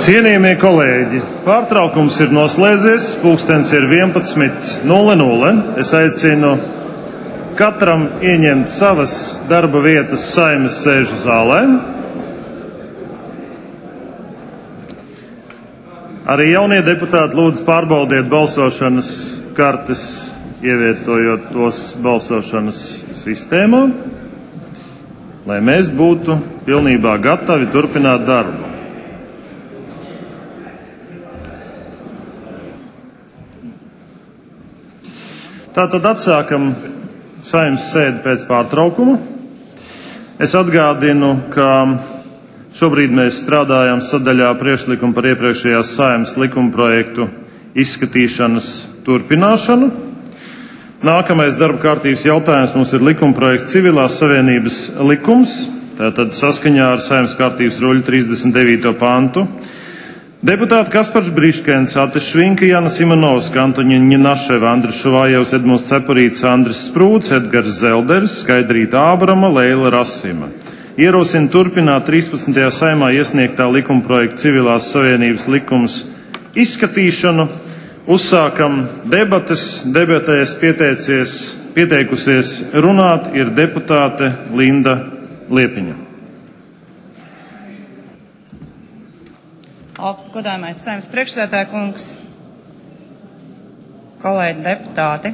Cienījamie kolēģi, pārtraukums ir noslēdzies, pulkstens ir 11:00. Es aicinu katram ieņemt savas darba vietas Saeimas sēžu zālē. Arī jaunie deputāti lūdzu pārbaudiet balsošanas kartes, ievietojot tos balsošanas sistēmā, lai mēs būtu pilnībā gatavi turpināt darbu. Tātad atsākam Saeimas sēdi pēc pārtraukuma. Es atgādinu, ka šobrīd mēs strādājam sadaļā priekšlikumu par iepriekšējās Saeimas likumprojektu izskatīšanas turpināšanu. Nākamais darba kārtības jautājums mums ir likumprojekts Civilās savienības likums, tātad saskaņā ar Saeimas kārtības ruļu 39. pantu. Deputāti Kaspars Briškens, Ates Švinka, Jana Simonovska, Antoņa Ņinaševa, Andris Šuvājevs, Edmunds Cepurīts, Andris Sprūds, Edgars Zelders, Skaidrīta Ābrama, Leila Rasima. Ierosina turpināt 13. Saeimā iesniegtā likumprojekta Civilās savienības likums izskatīšanu. Uzsākam debates. Debatēs pieteikusies runāt ir deputāte Linda Liepiņa. Augstu godājamais Saeimas priekšsēdētāja kungs, kolēģi deputāti.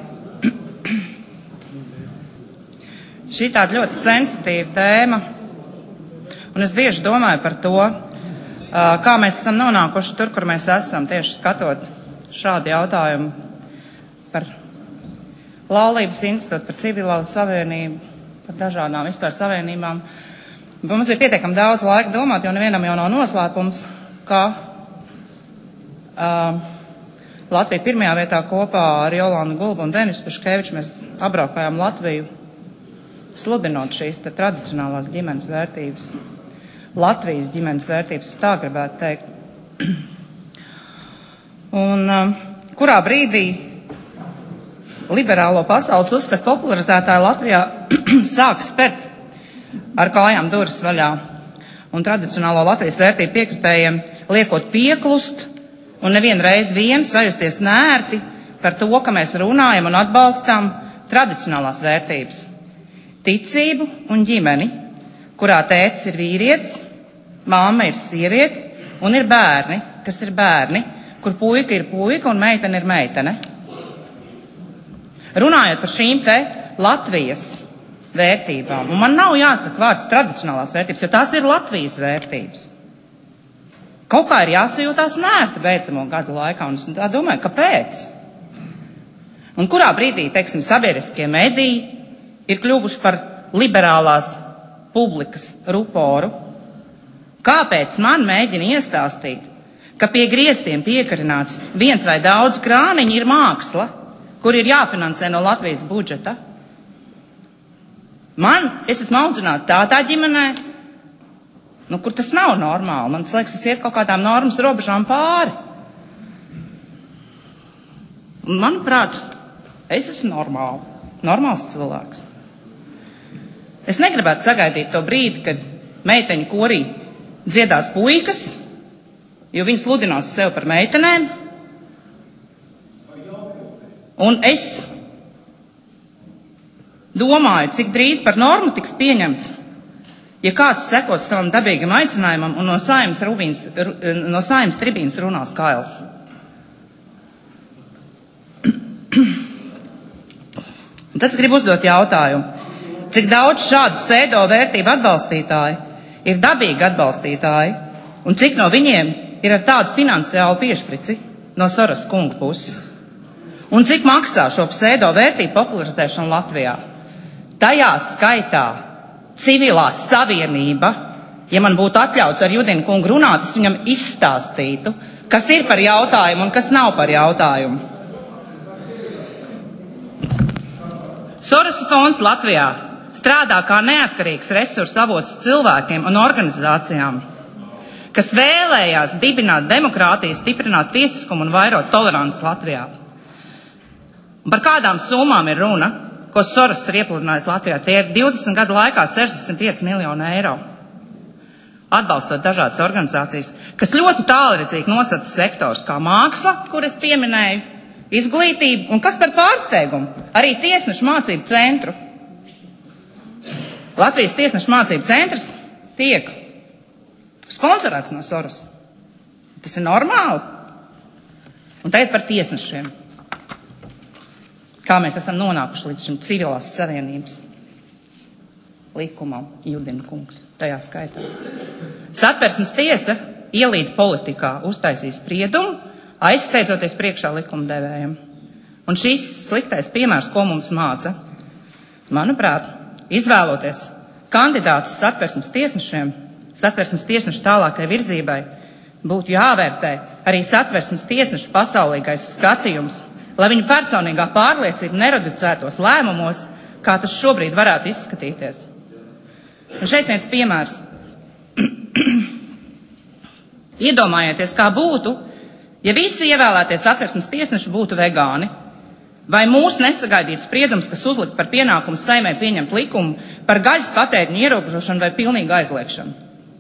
Šī tāda ļoti sensitīva tēma, un es bieži domāju par to, kā mēs esam nonākuši tur, kur mēs esam, tieši skatot šādu jautājumu par laulības institūtu, par civilā savienību, par dažādām vispār savienībām. Mums ir pietiekami daudz laika domāt, jo nevienam jau nav noslēpums, ka Latvija pirmajā vietā kopā ar Jolantu Gulbu un Denisu Paškeviču mēs apbraukājām Latviju, sludinot šīs tradicionālās ģimenes vērtības. Latvijas ģimenes vērtības, es tā gribētu teikt. Un kurā brīdī liberālo pasaules uzskatu popularizētāji Latvijā sāk spērt ar kājām durvis vaļā un tradicionālo Latvijas vērtību piekritējiem liekot pieklust un nevienreiz vien sajusties nērti par to, ka mēs runājam un atbalstām tradicionālās vērtības. Ticību un ģimeni, kurā tētis ir vīrietis, māma ir sieviete un ir bērni, kas ir bērni, kur puika ir puika un meitene ir meitene. Runājot par šīm te Latvijas vērtībām, un man nav jāsaka vārds tradicionālās vērtības, jo tās ir Latvijas vērtības. Kaut kā ir jāsajūtās nērti beidzamo gadu laikā, un es domāju, kāpēc? Un kurā brīdī, teiksim, sabiedriskie mediji ir kļuvuši par liberālās publikas ruporu? Kāpēc man mēģina iestāstīt, ka pie griestiem piekarināts viens vai daudz krāniņi ir māksla, kur ir jāfinansē no Latvijas budžeta? Es esmu audzināta tādā ģimenē, kur tas nav normāli. Man liekas, tas iet kaut kādām normas robežām pāri. Un, manuprāt, es esmu normāls cilvēks. Es negribētu sagaidīt to brīdi, kad meiteņu korī dziedās puikas, jo viņi sludinās sev par meitenēm. Un es domāju, cik drīz par normu tiks pieņemts, ja kāds sekos savam dabīgam aicinājumam un no Saeimas tribīnas runās kails. Tad es gribu uzdot jautājumu, cik daudz šādu pseido vērtību atbalstītāji ir dabīgi atbalstītāji un cik no viņiem ir ar tādu finansiālu piešprici no Soros kunga puses. Un cik maksā šo pseido vērtību popularizēšanu Latvijā? Tajā skaitā civilā savienība, ja man būtu atļauts ar Judinu kungu runāt, es viņam izstāstītu, kas ir par jautājumu un kas nav par jautājumu. Soros fonds Latvijā strādā kā neatkarīgs resursu avots cilvēkiem un organizācijām, kas vēlējās dibināt demokrātiju, stiprināt tiesiskumu un vairot toleranci Latvijā. Un par kādām summām ir runa, ko Soros ir iepludinājis Latvijā? Tie ir 20 gadu laikā 65 miljoni eiro. atbalstot dažādas organizācijas, kas ļoti tālredzīgi nosaka sektors kā māksla, kur es pieminēju, izglītību un kas par pārsteigumu arī tiesnešu mācību centru. Latvijas tiesnešu mācību centrs tiek sponsorēts no Soros. Tas ir normāli. Un tagad par tiesnešiem. Kā mēs esam nonākuši līdz šim civilās savienības likumam, Judina kungs, tajā skaitā. Satversmes tiesa ielīd politikā uztaisīja spriedumu, aizsteidzoties priekšā likumdevējiem. Un šīs sliktais piemērs, ko mums māca, manuprāt, izvēloties kandidātus satversmes tiesnešiem, satversmes tiesnešu tālākai virzībai, būtu jāvērtē arī satversmes tiesnešu pasaulīgais skatījums, lai viņu personīgā pārliecība nereducētos lēmumos, kā tas šobrīd varētu izskatīties. Un šeit viens piemērs. Iedomājieties, kā būtu, ja visi ievēlētie satversmes tiesneši būtu vegāni, vai mūs nesagaidītu spriedums, kas uzlikt par pienākumu Saeimai pieņemt likumu par gaļas patēriņa ierobežošanu vai pilnīgu aizliekšanu.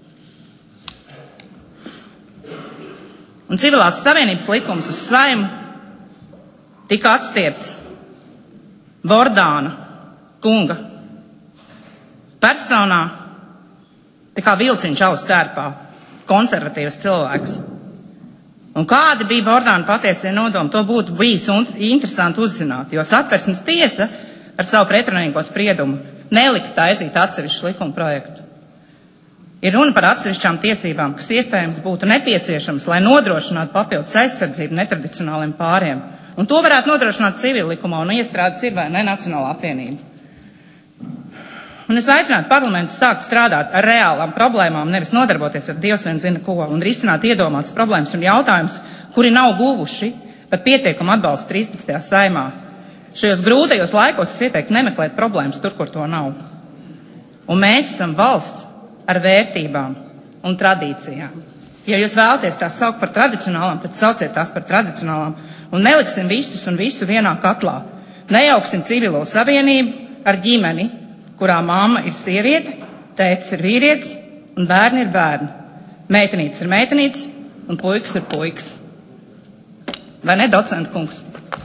Un civilās savienības likums uz Saimu tika atstiepts Bordāna kunga personā, tā kā vilciņš auss tērpā, konservatīvs cilvēks. Un kādi bija Bordāna patiesie nodomi, to būtu bijis interesanti uzzināt, jo satversmes tiesa ar savu pretrunīgo spriedumu nelika taisīt atsevišķu likuma projektu. Ir runa par atsevišķām tiesībām, kas iespējams būtu nepieciešams, lai nodrošinātu papildus aizsardzību netradicionāliem pāriem. Un to varētu nodrošināt civila likumā un iestrādes ir vai ne Nacionālā apvienība. Un es aicinātu parlamentu sākt strādāt ar reālām problēmām, nevis nodarboties ar Dievs vien zina ko, un risināt iedomātas problēmas un jautājumus, kuri nav guvuši pat pietiekumu atbalstu 13. Saeimā. Šajos grūtajos laikos es ieteiktu nemeklēt problēmas tur, kur to nav. Un mēs esam valsts ar vērtībām un tradīcijām. Ja jūs vēlaties tās saukt par tradicionālām, tad sauciet tās par tradicionālām un neliksim visus un visu vienā katlā. Nejauksim civilo savienību ar ģimeni, kurā mamma ir sieviete, tētis ir vīrietis un bērni ir bērni. Meitenītes ir meitenītes un puikas ir puikas. Vai ne, docenta kungs?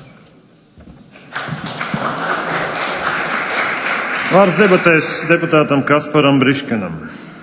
Vārds debatēs deputātam Kasparam Briškanam.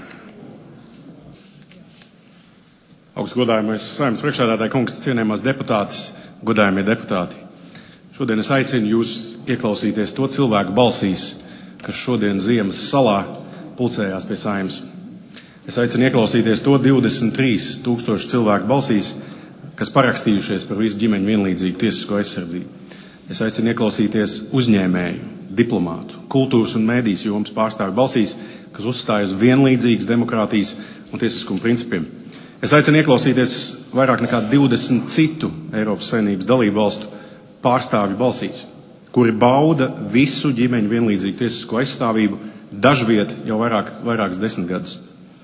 Augstgodājamais Saeimas priekšsēdētāja kungs, cienējamās deputātes, godājamie deputāti. Šodien es aicinu jūs ieklausīties to cilvēku balsīs, kas šodien Ziemas salā pulcējās pie Saeimas. Es aicinu ieklausīties to 23 000 cilvēku balsīs, kas parakstījušies par visu ģimeņu vienlīdzīgu tiesisko aizsardzību. Es aicinu ieklausīties uzņēmēju, diplomātu, kultūras un mēdīs jomas pārstāvju balsīs, kas uzstāj uz vienlīdzīgas demokrātijas un tiesiskuma principiem. Es aicinu ieklausīties vairāk nekā 20 citu Eiropas Savienības dalību valstu pārstāvju balsīs, kuri bauda visu ģimeņu vienlīdzīgu tiesisko aizstāvību, dažviet jau vairākas desmitgadus.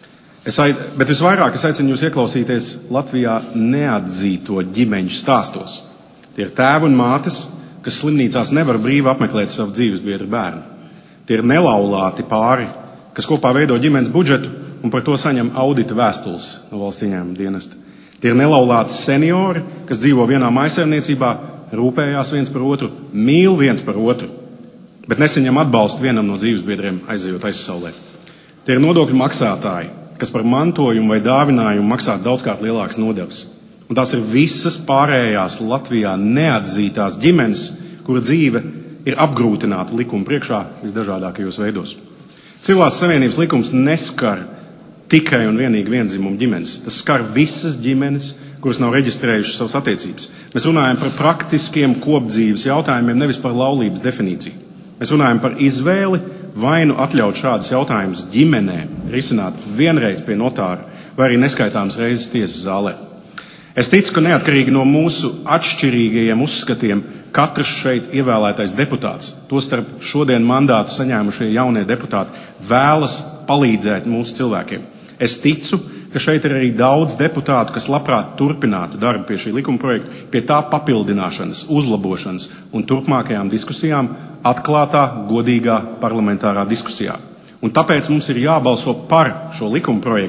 Bet visvairāk es aicinu jūs ieklausīties Latvijā neatzīto ģimeņu stāstos. Tie ir tēvi un mātes, kas slimnīcās nevar brīvi apmeklēt savu dzīvesbiedru bērnu. Tie ir nelaulāti pāri, kas kopā veido ģimenes budžetu un par to saņem audita vēstules no valsts ieņēmuma dienesta. Tie ir nelaulāti seniori, kas dzīvo vienā mājsaimniecībā, rūpējās viens par otru, mīl viens par otru, bet nesaņem atbalstu vienam no dzīvesbiedriem aizejot aizsaulē. Tie ir nodokļu maksātāji, kas par mantojumu vai dāvinājumu maksā daudzkārt lielākas nodevas. Un tās ir visas pārējās Latvijā neatzītās ģimenes, kura dzīve ir apgrūtināta likuma priekšā visdažādākajos veidos. Civilās savienības likums neskar tikai un vienīgi viendzimumu ģimenes. Tas skar visas ģimenes, kuras nav reģistrējušas savas attiecības. Mēs runājam par praktiskiem kopdzīves jautājumiem, nevis par laulības definīciju. Mēs runājam par izvēli vai nu atļaut šādus jautājumus ģimenē risināt vienreiz pie notāra, vai arī neskaitāmas reizes tiesas zālē. Es ticu, ka neatkarīgi no mūsu atšķirīgajiem uzskatiem, katrs šeit ievēlētais deputāts, tostarp šodien mandātu saņēmušie jaunie deputāti, vēlas palīdzēt mūsu cilvēkiem. Es ticu, ka šeit ir arī daudz deputātu, kas labprāt turpinātu darbu pie šī likuma projekta, pie tā papildināšanas, uzlabošanas un turpmākajām diskusijām atklātā, godīgā parlamentārā diskusijā. Un tāpēc mums ir jābalso par šo likuma projektu,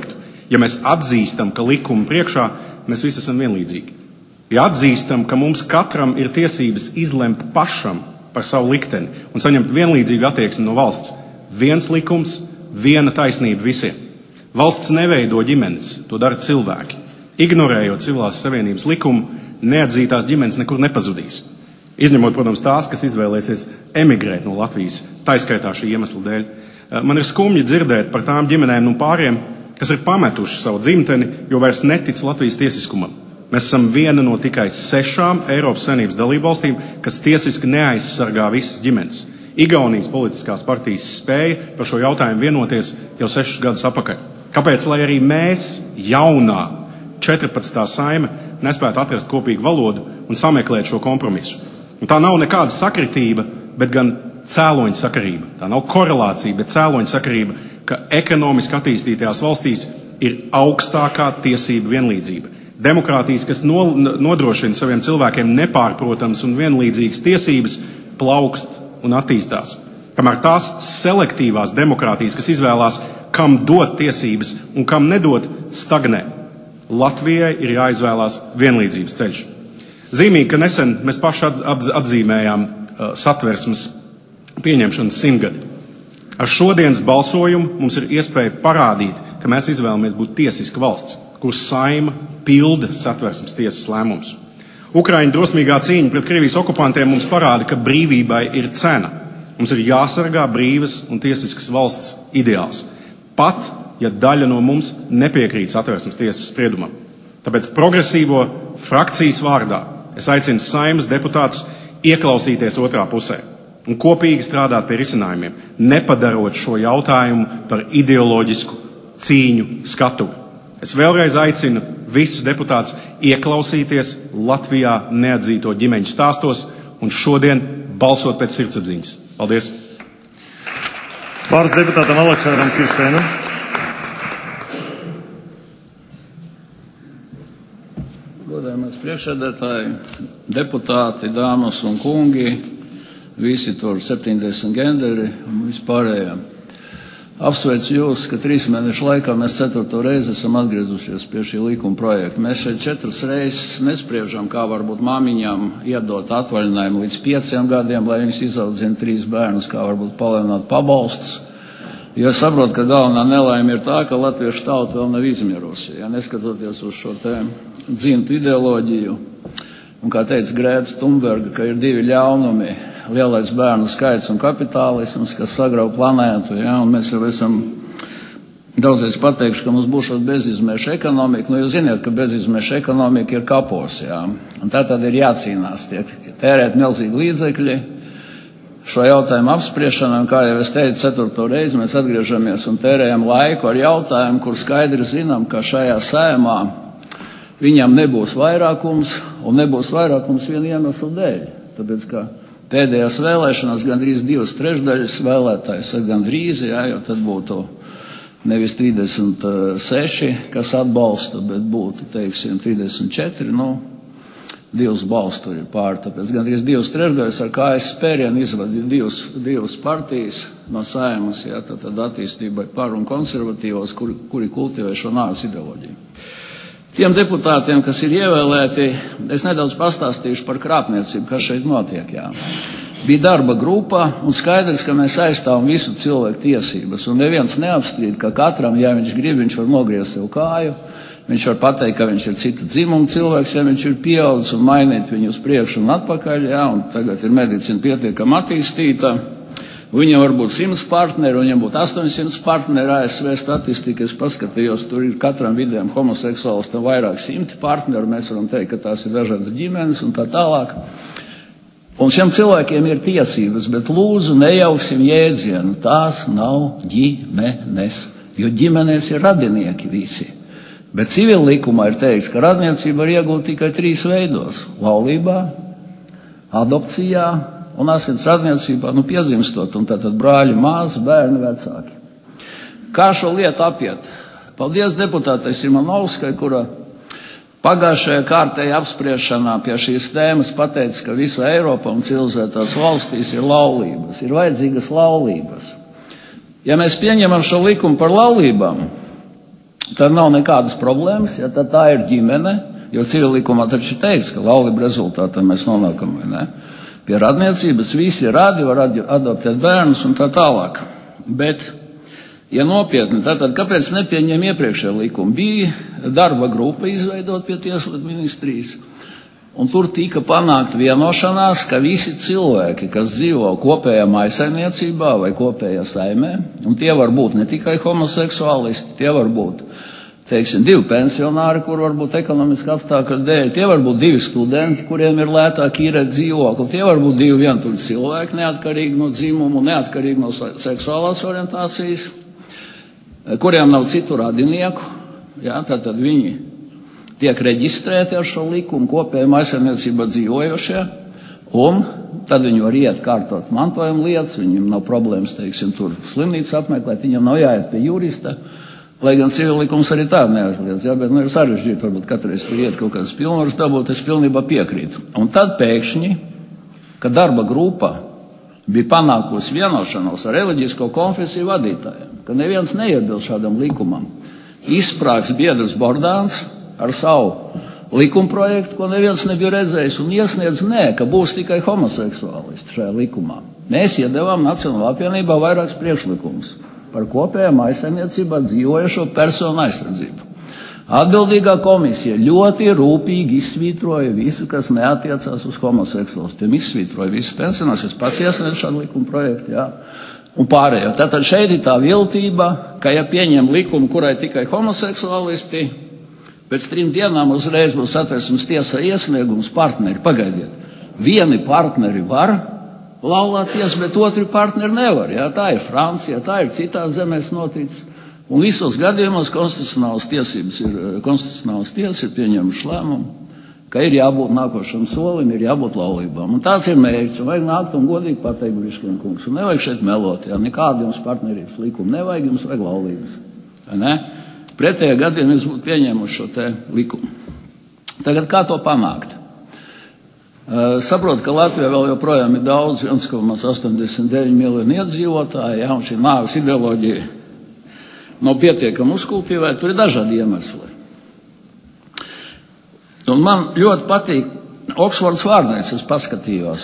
Ja mēs atzīstam, ka likuma priekšā mēs visi esam vienlīdzīgi. Ja atzīstam, ka mums katram ir tiesības izlemt pašam par savu likteni un saņemt vienlīdzīgu attieksmi no valsts. Viens likums, viena taisnība visiem. Valsts neveido ģimenes, to dara cilvēki. Ignorējot civilās savienības likumu, neatzītās ģimenes nekur nepazudīs. Izņemot, protams, tās, kas izvēlēsies emigrēt no Latvijas, taiskaitā šī iemesla dēļ. Man ir skumji dzirdēt par tām ģimenēm un pāriem, kas ir pametuši savu dzimteni, jo vairs netic Latvijas tiesiskumam. Mēs esam viena no tikai 6 Eiropas Savienības dalībvalstīm, kas tiesiski neaizsargā visas ģimenes. Igaunijas politiskās partijas spēja par šo jautājumu vienoties jau 6 gadus atpakaļ. Kāpēc, lai arī mēs, jaunā 14. saime, nespētu atrast kopīgu valodu un sameklēt šo kompromisu? Un tā nav nekāda sakritība, bet gan cēloņa sakarība. Tā nav korelācija, bet cēloņa sakarība, ka ekonomiski attīstītajās valstīs ir augstākā tiesība vienlīdzība. Demokrātijas, kas nodrošina saviem cilvēkiem nepārprotams un vienlīdzīgas tiesības, plaukst un attīstās. Kamēr tās selektīvās demokrātijas, kas izvēlās, kam dot tiesības un kam nedot, stagnē. Latvijai ir jāizvēlās vienlīdzības ceļš. Zīmīgi, ka nesen mēs paši atzīmējām satversmes pieņemšanas 100 gadi. Ar šodienas balsojumu mums ir iespēja parādīt, ka mēs izvēlamies būt tiesiska valsts, kur saima pilda satversmes tiesas lēmumus. Ukraiņu drosmīgā cīņa pret Krievijas okupantiem mums parāda, ka brīvībai ir cena. Mums ir jāsargā brīvas un tiesiskas valsts ideāls. Pat, ja daļa no mums nepiekrīt satversmes tiesas spriedumam. Tāpēc progresīvo frakcijas vārdā es aicinu Saeimas deputātus ieklausīties otrā pusē un kopīgi strādāt pie risinājumiem, nepadarot šo jautājumu par ideoloģisku cīņu skatuvi. Es vēlreiz aicinu visus deputātus ieklausīties Latvijā neatzīto ģimeņu stāstos un šodien balsot pēc sirdsapziņas. Paldies! Vārds deputātam Aleksandram Kiršteinam. Godājamais priekšsēdētāji, deputāti, dāmas un kungi, visi tur 70 genderi un vispārējā. Apsveicu jūs, ka 3 mēnešu laikā mēs 4. reizi esam atgriezušies pie šī likuma projekta. Mēs šeit 4 reizes nespriežam, kā varbūt māmiņām iedot atvaļinājumu līdz 5 gadiem, lai viņas izaudzina 3 bērnus, kā varbūt palielināt pabalstus. Jo es saprotu, ka galvenā nelaime ir tā, ka latviešu tauta vēl nav izmirusi, ja neskatoties uz šo te dzimtu ideoloģiju. Un kā teica Grēta Thunberga, ka ir 2 ļaunumi. Lielais bērnu skaits un kapitālisms, kas sagrauj planētu, ja, un mēs jau esam daudzreiz pateikuši, ka mums būs šāda bezizmeša ekonomika. Jūs ziniet, ka bezizmeša ekonomika ir kapos, ja, un tā tad ir jācīnās, tiek tērēt milzīgi līdzekļi šo jautājumu apspriešanai, un kā jau es teicu, 4. reizi mēs atgriežamies un tērējam laiku ar jautājumu, kur skaidri zinām, ka šajā saimā viņam nebūs vairākums, un nebūs vairākums viena iemesla dēļ, tāpēc, ka pēdējās vēlēšanās gandrīz 2/3 vēlētājs, gandrīz, jā, jo tad būtu nevis 36, kas atbalsta, bet būtu, teiksim, 34, 2 balstu ir pār, tāpēc gandrīz 2/3 ar kājas spērienu izvadīja 2 partijas no Saeimas, jā, tad attīstībai par un konservatīvos, kuri kultivē šo nāves ideoloģiju. Tiem deputātiem, kas ir ievēlēti, es nedaudz pastāstīšu par krāpniecību, kas šeit notiek. Jā. Bija darba grupa, un skaidrs, ka mēs aizstāvam visu cilvēku tiesības, un neviens neapstrīd, ka katram, ja viņš grib, viņš var nogriezt sev kāju, viņš var pateikt, ka viņš ir cita dzimuma cilvēks, ja viņš ir pieaudzis, un mainīt viņu uz priekšu un atpakaļ, jā, un tagad ir medicīna pietiekami attīstīta. Viņam var būt 100 partneri, viņam būtu 800 partneri ASV statistika. Es paskatījos, tur ir katram vidējam homoseksuālistam vairāk 100 partneri. Mēs varam teikt, ka tās ir dažādas ģimenes un tā tālāk. Un šiem cilvēkiem ir tiesības, bet lūdzu nejauksim jēdzienu. Tās nav ģimenes, jo ģimenes ir radinieki visi. Bet civil likumā ir teikts, ka radniecība var iegūt tikai 3 veidos – laulībā, adopcijā un asins radniecībā, piedzimstot, un tātad brāļi, māsas, bērni, vecāki. Kā šo lietu apiet? Paldies deputātai Simonovskai, kura pagājušajā kārtējā apspriešanā pie šīs tēmas pateica, ka visa Eiropa un civilizētās valstīs ir laulības, ir vajadzīgas laulības. Ja mēs pieņemam šo likumu par laulībām, tad nav nekādas problēmas, ja tad tā ir ģimene, jo civilikumā taču ir teikts, ka laulību rezultātā mēs nonākam, vai ne? Pie radniecības visi radi, var adoptēt bērnus un tā tālāk. Bet, ja nopietni, tad kāpēc nepieņem iepriekšējo likumu? Bija darba grupa izveidot pie Tieslietu ministrijas, un tur tika panākt vienošanās, ka visi cilvēki, kas dzīvo kopējā maisaimniecībā vai kopējā saimē, un tie var būt ne tikai homoseksuālisti, tie var būt, teiksim, 2 pensionāri, kur varbūt ekonomiski apstākļu dēļ, tie var būt 2 studenti, kuriem ir lētāk īrēt dzīvokli, tie var būt 2 vientuļi cilvēki, neatkarīgi no dzimumu, neatkarīgi no seksuālās orientācijas, kuriem nav citu radinieku, jā, tātad viņi tiek reģistrēti ar šo likumu kopējā maisaimniecībā dzīvojošie, un tad viņi var iet kārtot mantojuma lietas, viņiem nav problēmas, teiksim, tur slimnīcu apmeklēt, viņam nav jāiet pie jurista, lai gan civillikums arī tādu neaizliedz, jā, bet ir sarežģīti, varbūt katreiz tur iet kaut kādas pilnvaras dabūt, es pilnībā piekrītu. Un tad pēkšņi, kad darba grupa bija panākusi vienošanos ar reliģisko konfesiju vadītājiem, ka neviens neiebilst šādam likumam, izsprāgs biedrs Bordāns ar savu likumprojektu, ko neviens nebija redzējis, un iesniedz ka būs tikai homoseksuālisti šajā likumā. Mēs iedevām Nacionālajā apvienībā vairākus priekšlikumus par kopējā maisaimniecībā dzīvojošo personu aizsardzību. Atbildīgā komisija ļoti rūpīgi izsvītroja visu, kas neatiecās uz homoseksuālistiem. Izsvītroja visus pensionārus, es pats iesniedzu šādu likuma projektu, jā, un pārējo. Tātad šeit ir tā viltība, ka ja pieņem likumu, kurai tikai homoseksuālisti, pēc 3 dienām uzreiz būs Satversmes tiesā iesniegums partneri. Pagaidiet, vieni partneri var laulāties, bet otri partneri nevar. Jā, tā ir Francija, tā ir citās zemēs noticis. Un visos gadījumos konstitucionālas tiesas ir pieņemuši lēmumu, ka ir jābūt nākošam solim, ir jābūt laulībām. Un tāds ir mērķis, un vajag nākt un godīgi pateikt, Briškina kungs, un nevajag šeit melot, jā, nekādu jums partnerības likumu nevajag, jums vajag laulības. Ne? Pretējā gadījumā jūs būtu pieņēmuši šo te likumu. Tagad kā to panākt? Saprotu, ka Latvijā vēl joprojām ir daudz, 1,89 miljoni iedzīvotāji, ja, un šī nāves ideoloģija nav pietiekami uzkultīvēta, tur ir dažādi iemesli. Un man ļoti patīk Oksfords vārnīca, es paskatījos.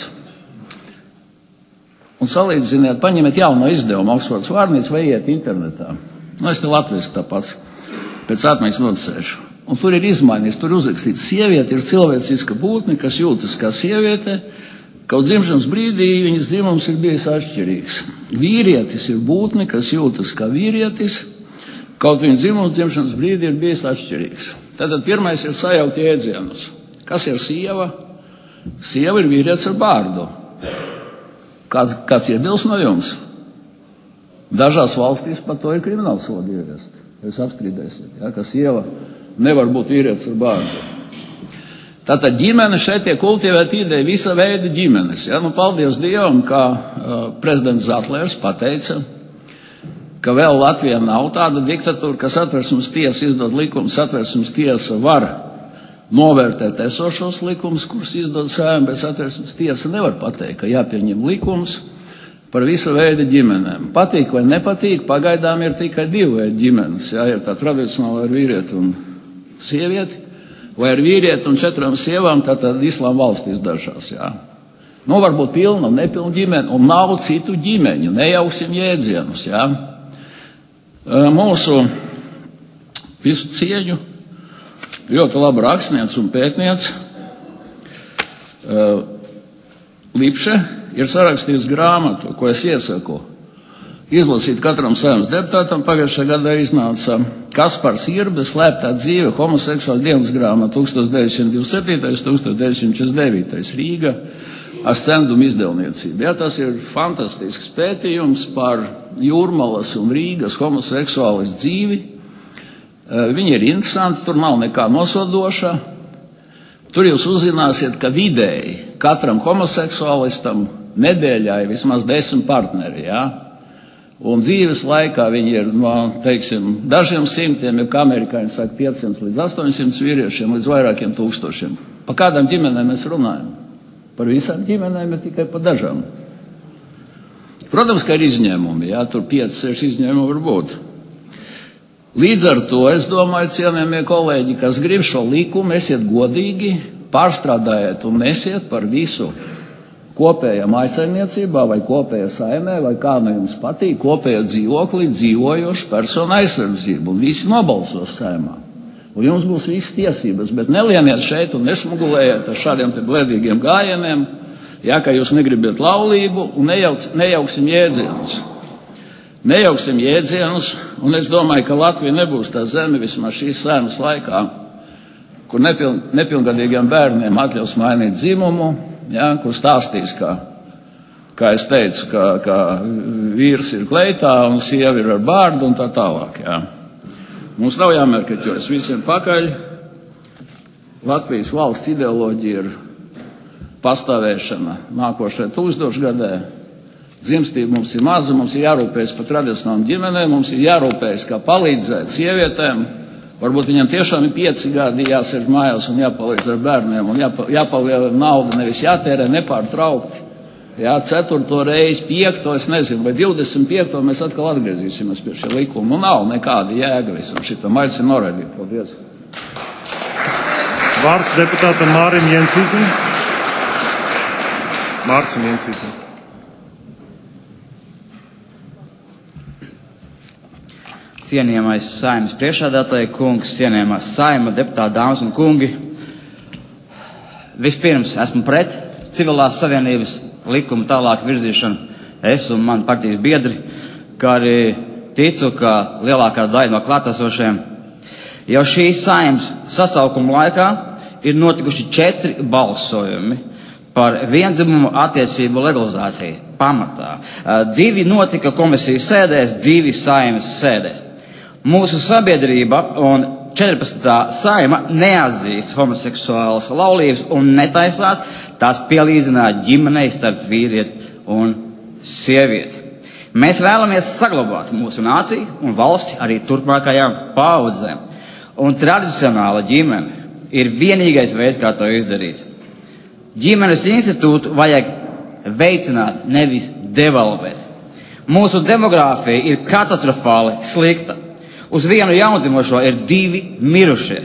Un salīdziniet, paņemiet jauno izdevumu Oksfords vārnīca vai iet internetā. Nu, es te latviski tāpats pēc atmiņas nocēšu. Un tur ir izmaiņas, tur uzrakstīts, sieviete ir cilvēciska būtne, kas jūtas kā sieviete, kaut dzimšanas brīdī viņas dzimums ir bijis atšķirīgs. Vīrietis ir būtne, kas jūtas kā vīrietis, kaut viņa dzimšanas brīdī ir bijis atšķirīgs. Tātad pirmais ir sajaukt jēdzienus. Kas ir sieva? Sieva ir vīrietis ar bārdu. Kāds iebilst no jums? Dažās valstīs par to ir kriminālsodi ieviesti. Jūs apstrīdēsiet, ja, ka sieva nevar būt vīrietis ar bārdu. Tātad ģimene šeit tiek kultivēta ideja visa veida ģimenes. Ja? Nu, paldies Dievam, ka prezidents Zatlers pateica, ka vēl Latvijā nav tāda diktatūra, ka Satversmes tiesa izdod likumu, Satversmes tiesa var novērtēt esošos likumus, kurus izdod Saeima, bet Satversmes tiesa nevar pateikt, ka jāpieņem likums par visu veidu ģimenēm. Patīk vai nepatīk, pagaidām ir tikai 2 veidi ģimenes. Jā, ir tā tradicionāla ar vīrieti un sievieti, vai ar vīrieti un 4 sievām, tātad islāma valstīs dažās. Jā. Nu, varbūt pilna un nepilna ģimene, un nav citu ģimeņu, nejauksim jēdzienus. Jā. Mūsu visu cieņu ļoti laba rakstniece un pētniece Lipše ir sarakstījis grāmatu, ko es iesaku izlasīt katram Saeimas deputātam. Pagājušajā gadā iznāca Kaspars Irbe Slēptā dzīve homoseksuāla dienas grāmata 1927–1949 Rīga Ascendum izdevniecība. Jā, tas ir fantastisks pētījums par Jūrmalas un Rīgas homoseksuālis dzīvi. Viņi ir interesanti, tur nav nekā nosodošā. Tur jūs uzzināsiet, ka vidēji katram homoseksuālistam nedēļā ir vismaz 10 partneri, jā? Un dzīves laikā viņi ir, teiksim, dažiem simtiem, ja kā amerikāņi saka, 500 līdz 800 vīriešiem, līdz vairākiem tūkstošiem. Pa kādām ģimenēm mēs runājam? Par visām ģimenēm, bet tikai par dažām. Protams, ka ir izņēmumi, jā, tur 5-6 izņēmumi var būt. Līdz ar to, es domāju, cienījamie kolēģi, kas grib šo likumu, esiet godīgi, pārstrādājiet un nesiet par visu kopējā mājsaimniecībā vai kopējā saimē, vai kā nu jums patīk, kopējā dzīvoklī dzīvojošu personu aizsardzību, un visi nobalsos saimā. Un jums būs visas tiesības, bet nelieniet šeit un nešmugulējiet ar šādiem te blēdīgiem gājieniem, ja, ka jūs negribat laulību, un nejauksim jēdzienus. Nejauksim jēdzienus, un es domāju, ka Latvija nebūs tā zeme vismaz šīs saimas laikā, kur nepilngadīgiem bērniem atļaus mainīt dzimumu, ja, kur stāstīs, kā es teicu, ka vīrs ir kleitā un sieva ir ar bārdu un tā tālāk. Ja. Mums nav jāmērkaķojas visiem pakaļ. Latvijas valsts ideoloģija ir pastāvēšana nākošajā tūkstošgadē. Dzimstība mums ir maza, mums ir jārūpējas par tradicionālām ģimenēm, mums ir jārūpējas, kā palīdzēt sievietēm. Varbūt viņam tiešām ir 5 gadi jāsēž mājās un jāpalīdz ar bērniem un jāpalielina nauda, nevis jātērē nepārtraukti. Jā, 4. reizi, 5. es nezinu, vai 25. mēs atkal atgriezīsimies pie šī likuma. Nu, nav nekāda jēga visam šitam. Aicinu noraidīt. Paldies. Vārds deputātam Mārim Jensītam. Mārcim Jensītam. Cienījamais Saeimas priekšsēdētāja kungs, cienījamā Saeima, deputāti, dāmas un kungi. Vispirms esmu pret civilās savienības likuma tālāk virzīšanu. Es un mani partijas biedri, kā arī ticu, ka lielākā daļa no klātesošiem jau šīs Saeimas sasaukuma laikā ir notikuši 4 balsojumi par viendzimumu attiecību legalizāciju pamatā. 2 notika komisijas sēdēs, 2 Saeimas sēdēs. Mūsu sabiedrība un 14. Saeima neatzīst homoseksuālas laulības un netaisās tās pielīdzināt ģimenei starp vīrieti un sievieti. Mēs vēlamies saglabāt mūsu nāciju un valsti arī turpmākajām paaudzēm. Un tradicionāla ģimene ir vienīgais veids, kā to izdarīt. Ģimenes institūtu vajag veicināt, nevis devalvēt. Mūsu demogrāfija ir katastrofāli slikta. Uz vienu jaundzimušo ir 2 mirušie.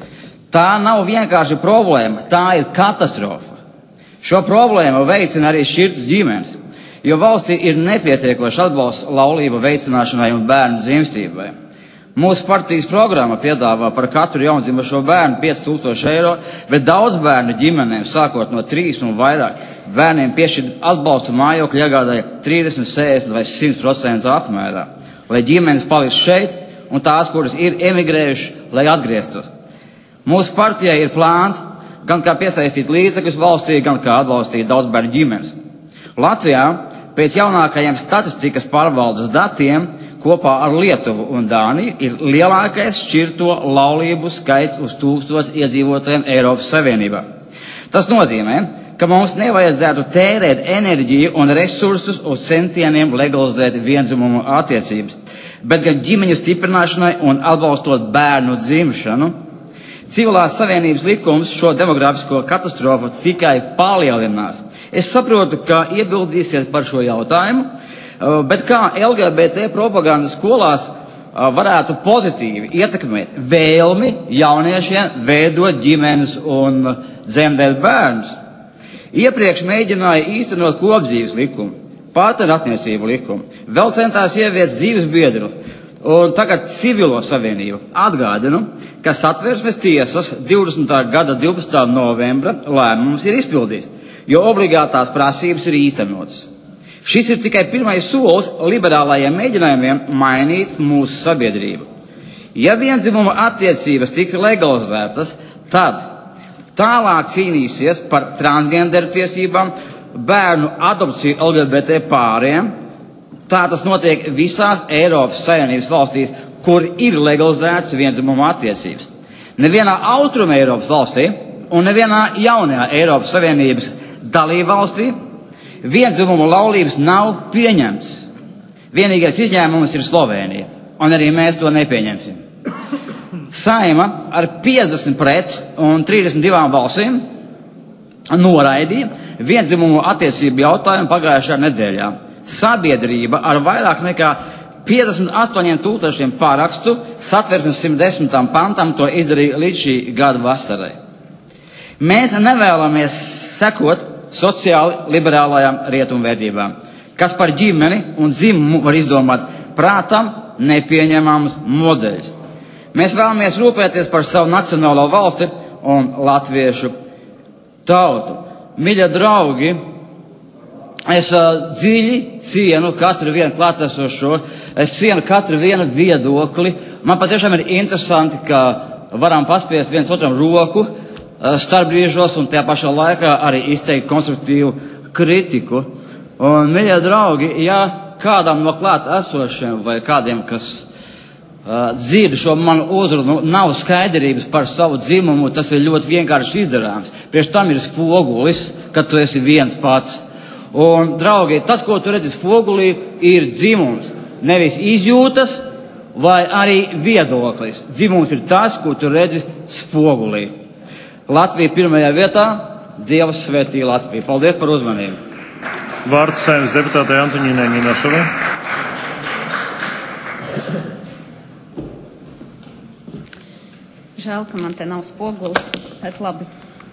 Tā nav vienkārši problēma, tā ir katastrofa. Šo problēmu veicina arī šķirtas ģimenes, jo valstī ir nepietiekoši atbalsts laulību veicināšanai un bērnu dzimstībai. Mūsu partijas programma piedāvā par katru jaundzimušo bērnu 5000 eiro, bet daudz bērnu ģimenēm, sākot no 3 un vairāk, bērniem piešķirt atbalstu mājokļu iegādai 30, 60 vai 100% apmērā, lai ģimenes paliks šeit un tās, kuras ir emigrējuši, lai atgrieztos. Mūsu partijai ir plāns gan kā piesaistīt līdzekļus valstī, gan kā atbalstīt daudzbērnu ģimenes. Latvijā pēc jaunākajiem statistikas pārvaldes datiem kopā ar Lietuvu un Dāniju ir lielākais šķirto laulību skaits uz 1000 iedzīvotājiem Eiropas Savienībā. Tas nozīmē, ka mums nevajadzētu tērēt enerģiju un resursus uz centieniem legalizēt viendzimumu attiecības, bet gan ģimeņu stiprināšanai un atbalstot bērnu dzimšanu. Civilās savienības likums šo demografisko katastrofu tikai palielinās. Es saprotu, ka iebildīsiet par šo jautājumu, bet kā LGBT propaganda skolās varētu pozitīvi ietekmēt vēlmi jauniešiem veidot ģimenes un dzemdēt bērnus. Iepriekš mēģināja īstenot kopdzīves likumu, partnerattiecību likumu, vēl centās ieviest dzīves biedru un tagad civilo savienību. Atgādinu, ka Satversmes tiesas 20. gada 12. novembra lēmums ir izpildīts, jo obligātās prasības ir īstenotas. Šis ir tikai pirmais solis liberālajiem mēģinājumiem mainīt mūsu sabiedrību. Ja vienzimuma attiecības tiks legalizētas, tad tālāk cīnīsies par transgenderu tiesībām, bērnu adopciju LGBT pāriem. Tā tas notiek visās Eiropas Savienības valstīs, kur ir legalizētas vienzimuma attiecības. Nevienā Austruma Eiropas valstī un nevienā jaunajā Eiropas Savienības dalībvalstī vienzimumu laulības nav pieņemts. Vienīgais izņēmums ir Slovēnija, un arī mēs to nepieņemsim. Saeima ar 50 pret un 32 balsīm noraidīja vienzimumu attiecību jautājumu pagājušajā nedēļā. Sabiedrība ar vairāk nekā 58,000 pārakstu Satversmes 110. pantam to izdarīja līdz šī gada vasarai. Mēs nevēlamies sekot sociāli liberālajām rietumvērtībām, kas par ģimeni un dzimumu var izdomāt prātam nepieņemamus modeļus. Mēs vēlamies rūpēties par savu nacionālo valsti un latviešu tautu. Mīļie draugi, es dziļi cienu katru vienu klātesošo, es cienu katru vienu viedokli. Man patiešām ir interesanti, ka varam paspiest viens otram roku starpbrīžos un tajā pašā laikā arī izteikt konstruktīvu kritiku. Un, mīļie draugi, ja kādam no klāt esošiem vai kādiem, kas dzird šo manu uzrunu, nav skaidrības par savu dzimumu, tas ir ļoti vienkārši izdarāms. Priekš tam ir spogulis, kad tu esi viens pats. Un, draugi, tas, ko tu redzi spogulī, ir dzimums, nevis izjūtas vai arī viedoklis. Dzimums ir tas, ko tu redzi spogulī. Latvija pirmajā vietā, Dievs svētī Latviju. Paldies par uzmanību. Vārds Saeimas deputātei Antoņīnai Ņinašovai. Žēl, ka man te nav spogulis, bet labi.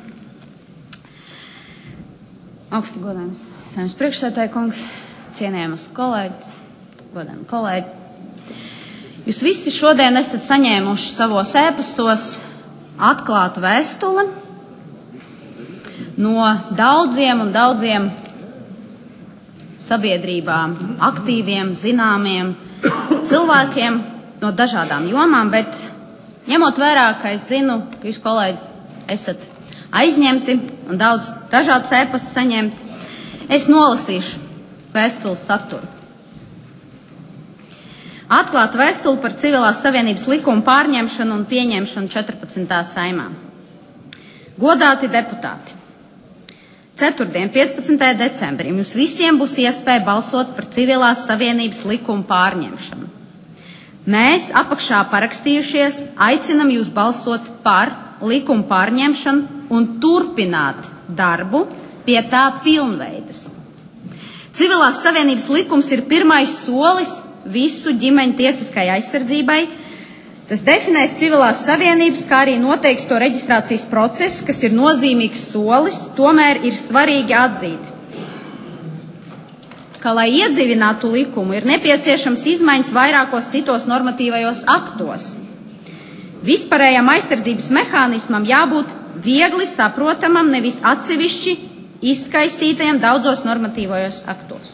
Augsti godājums Saeimas priekšsēdētāja kungs, cienējamas kolēģis, godājami kolēģi. Jūs visi šodien esat saņēmuši savos ēpastos atklātu vēstuli no daudziem un daudziem sabiedrībām, aktīviem, zināmiem cilvēkiem no dažādām jomām, bet ņemot vērā, ka es zinu, ka jūs kolēģi esat aizņemti un daudz dažādas ēpastus saņemt, es nolasīšu vēstules saturu. Atklāta vēstule par civilās savienības likumu pārņemšanu un pieņemšanu 14. Saeimā. Godāti deputāti! Ceturtdien, 15. decembrim, jūs visiem būs iespēja balsot par civilās savienības likumu pārņemšanu. Mēs, apakšā parakstījušies, aicinam jūs balsot par likumu pārņemšanu un turpināt darbu pie tā pilnveides. Civilās savienības likums ir pirmais solis visu ģimeņu tiesiskai aizsardzībai. Tas definēs civilās savienības, kā arī noteiks to reģistrācijas procesu, kas ir nozīmīgs solis, tomēr ir svarīgi atzīt, ka, lai iedzīvinātu likumu, ir nepieciešams izmaiņas vairākos citos normatīvajos aktos. Vispārējām aizsardzības mehānismam jābūt viegli saprotamam, nevis atsevišķi izskaisītajam daudzos normatīvajos aktos.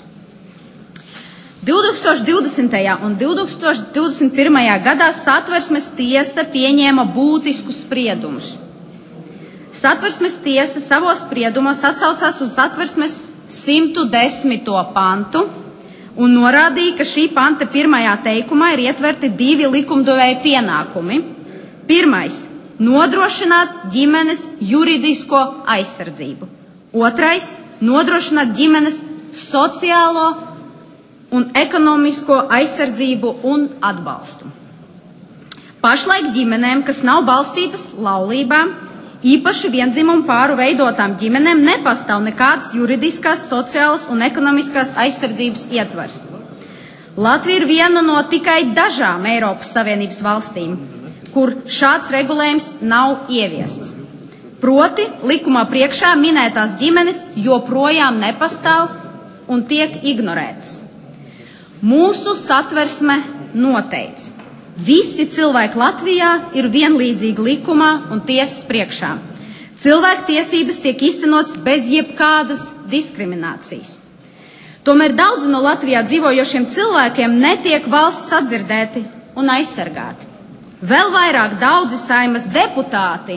2020. un 2021. gadā Satversmes tiesa pieņēma būtiskus spriedumus. Satversmes tiesa savos spriedumos atsaucās uz Satversmes 110. pantu un norādīja, ka šī panta pirmajā teikumā ir ietverti divi likumdevēja pienākumi. Pirmais – nodrošināt ģimenes juridisko aizsardzību. Otrais – nodrošināt ģimenes sociālo un ekonomisko aizsardzību un atbalstu. Pašlaik ģimenēm, kas nav balstītas laulībā, īpaši viendzimumu pāru veidotām ģimenēm, nepastāv nekādas juridiskās, sociālas un ekonomiskās aizsardzības ietvars. Latvija ir viena no tikai dažām Eiropas Savienības valstīm, kur šāds regulējums nav ieviests. Proti, likumā priekšā minētās ģimenes joprojām nepastāv un tiek ignorētas. Mūsu satversme noteica, visi cilvēki Latvijā ir vienlīdzīgi likumā un tiesas priekšā. Cilvēku tiesības tiek īstenotas bez jebkādas diskriminācijas. Tomēr daudzi no Latvijā dzīvojošiem cilvēkiem netiek valsts sadzirdēti un aizsargāti. Vēl vairāk daudzi Saeimas deputāti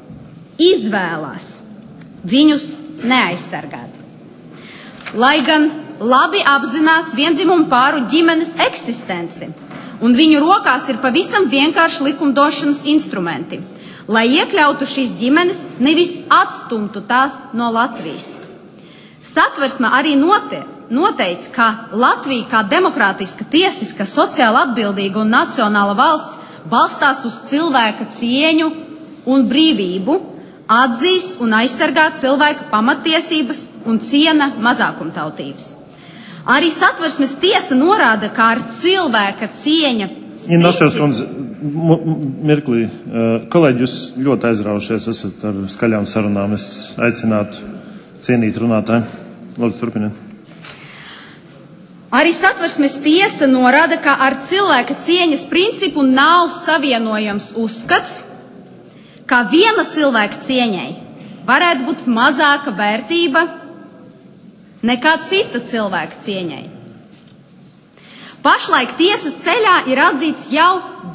izvēlās viņus neaizsargāt. Lai gan labi apzinās viendzimumu pāru ģimenes eksistenci, un viņu rokās ir pavisam vienkārši likumdošanas instrumenti, lai iekļautu šīs ģimenes, nevis atstumtu tās no Latvijas. Satversme arī noteica, ka Latvija kā demokrātiska, tiesiska, sociāli atbildīga un nacionāla valsts balstās uz cilvēka cieņu un brīvību, atzīst un aizsargā cilvēka pamatiesības un ciena mazākumtautības. Arī Satversmes tiesa norāda, ka ar cilvēka cieņa mirklī. Kolēģi, jūs ļoti aizraujušies esat ar skaļām sarunām. Es aicinātu cienīt runātāju. Lūdzu, turpiniet. Arī Satversmes tiesa norāda, ka ar cilvēka cieņas principu nav savienojams uzskats, ka viena cilvēka cieņai varētu būt mazāka vērtība nekā cita cilvēka cieņai. Pašlaik tiesas ceļā ir atzīts jau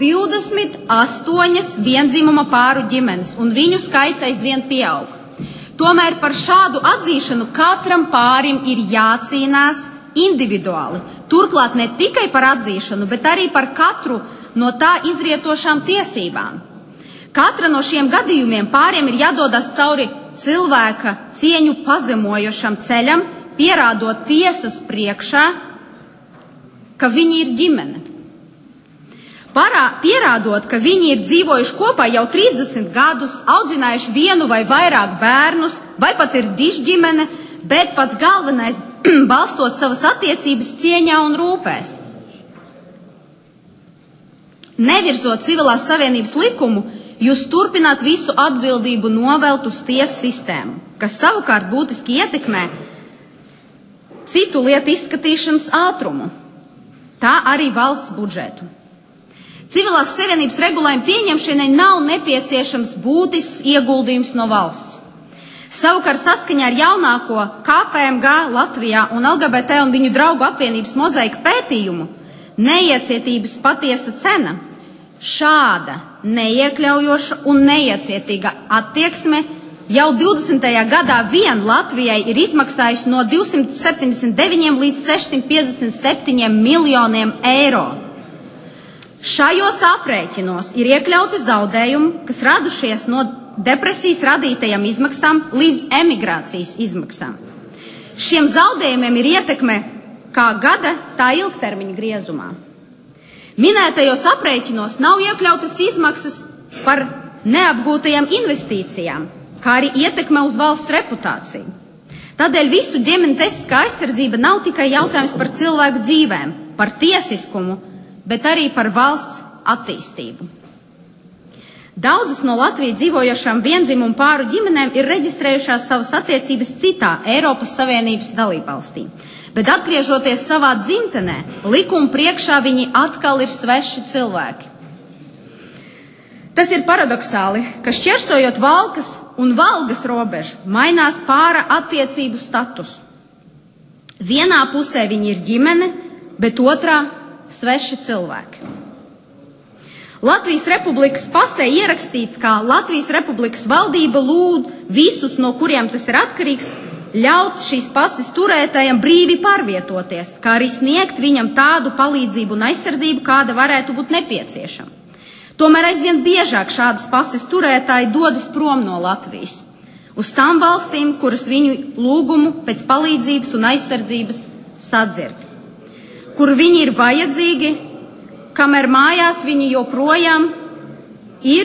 28 viendzimuma pāru ģimenes, un viņu skaits aizvien pieaug. Tomēr par šādu atzīšanu katram pārim ir jācīnās individuāli. Turklāt ne tikai par atzīšanu, bet arī par katru no tā izrietošām tiesībām. Katra no šiem gadījumiem pāriem ir jādodas cauri cilvēka cieņu pazemojošam ceļam, pierādot tiesas priekšā, ka viņi ir ģimene. Pierādot, ka viņi ir dzīvojuši kopā jau 30 gadus, audzinājuši vienu vai vairāk bērnus, vai pat ir dižģimene, bet pats galvenais balstot savas attiecības cieņā un rūpēs. Nevirzot civilās savienības likumu, jūs turpināt visu atbildību novelt uz tiesu sistēmu, kas savukārt būtiski ietekmē citu lietu izskatīšanas ātrumu, tā arī valsts budžetu. Civilās savienības regulējuma pieņemšanai nav nepieciešams būtisks ieguldījums no valsts. Savukārt saskaņā ar jaunāko KPMG Latvijā un LGBT un viņu draugu apvienības mozaika pētījumu neiecietības patiesa cena, šāda neiekļaujoša un neiecietīga attieksme jau 20. gadā vien Latvijai ir izmaksājusi no 279 līdz 657 miljoniem eiro. Šajos aprēķinos ir iekļauti zaudējumi, kas radušies no depresijas radītajām izmaksām līdz emigrācijas izmaksām. Šiem zaudējumiem ir ietekme kā gada, tā ilgtermiņa griezumā. Minētajos aprēķinos nav iekļautas izmaksas par neapgūtajām investīcijām, kā arī ietekme uz valsts reputāciju. Tādēļ visu ģimeni tiesiskā aizsardzība nav tikai jautājums par cilvēku dzīvēm, par tiesiskumu, bet arī par valsts attīstību. Daudzas no Latvijā dzīvojošām viendzimumu pāru ģimenēm ir reģistrējušās savas attiecības citā Eiropas Savienības dalībvalstī, bet atgriežoties savā dzimtenē, likuma priekšā viņi atkal ir sveši cilvēki. Tas ir paradoxāli, ka šķērsojot Valkas un Valgas robežu, mainās pāra attiecību status. Vienā pusē viņi ir ģimene, bet otrā sveši cilvēki. Latvijas Republikas pasē ierakstīts, ka Latvijas Republikas valdība lūdz visus, no kuriem tas ir atkarīgs, ļaut šīs pases turētājiem brīvi pārvietoties, kā arī sniegt viņam tādu palīdzību un aizsardzību, kāda varētu būt nepieciešama. Tomēr aizvien biežāk šādas pases turētāji dodas prom no Latvijas, uz tām valstīm, kuras viņu lūgumu pēc palīdzības un aizsardzības sadzird, kur viņi ir vajadzīgi, kamēr mājās viņi joprojām ir,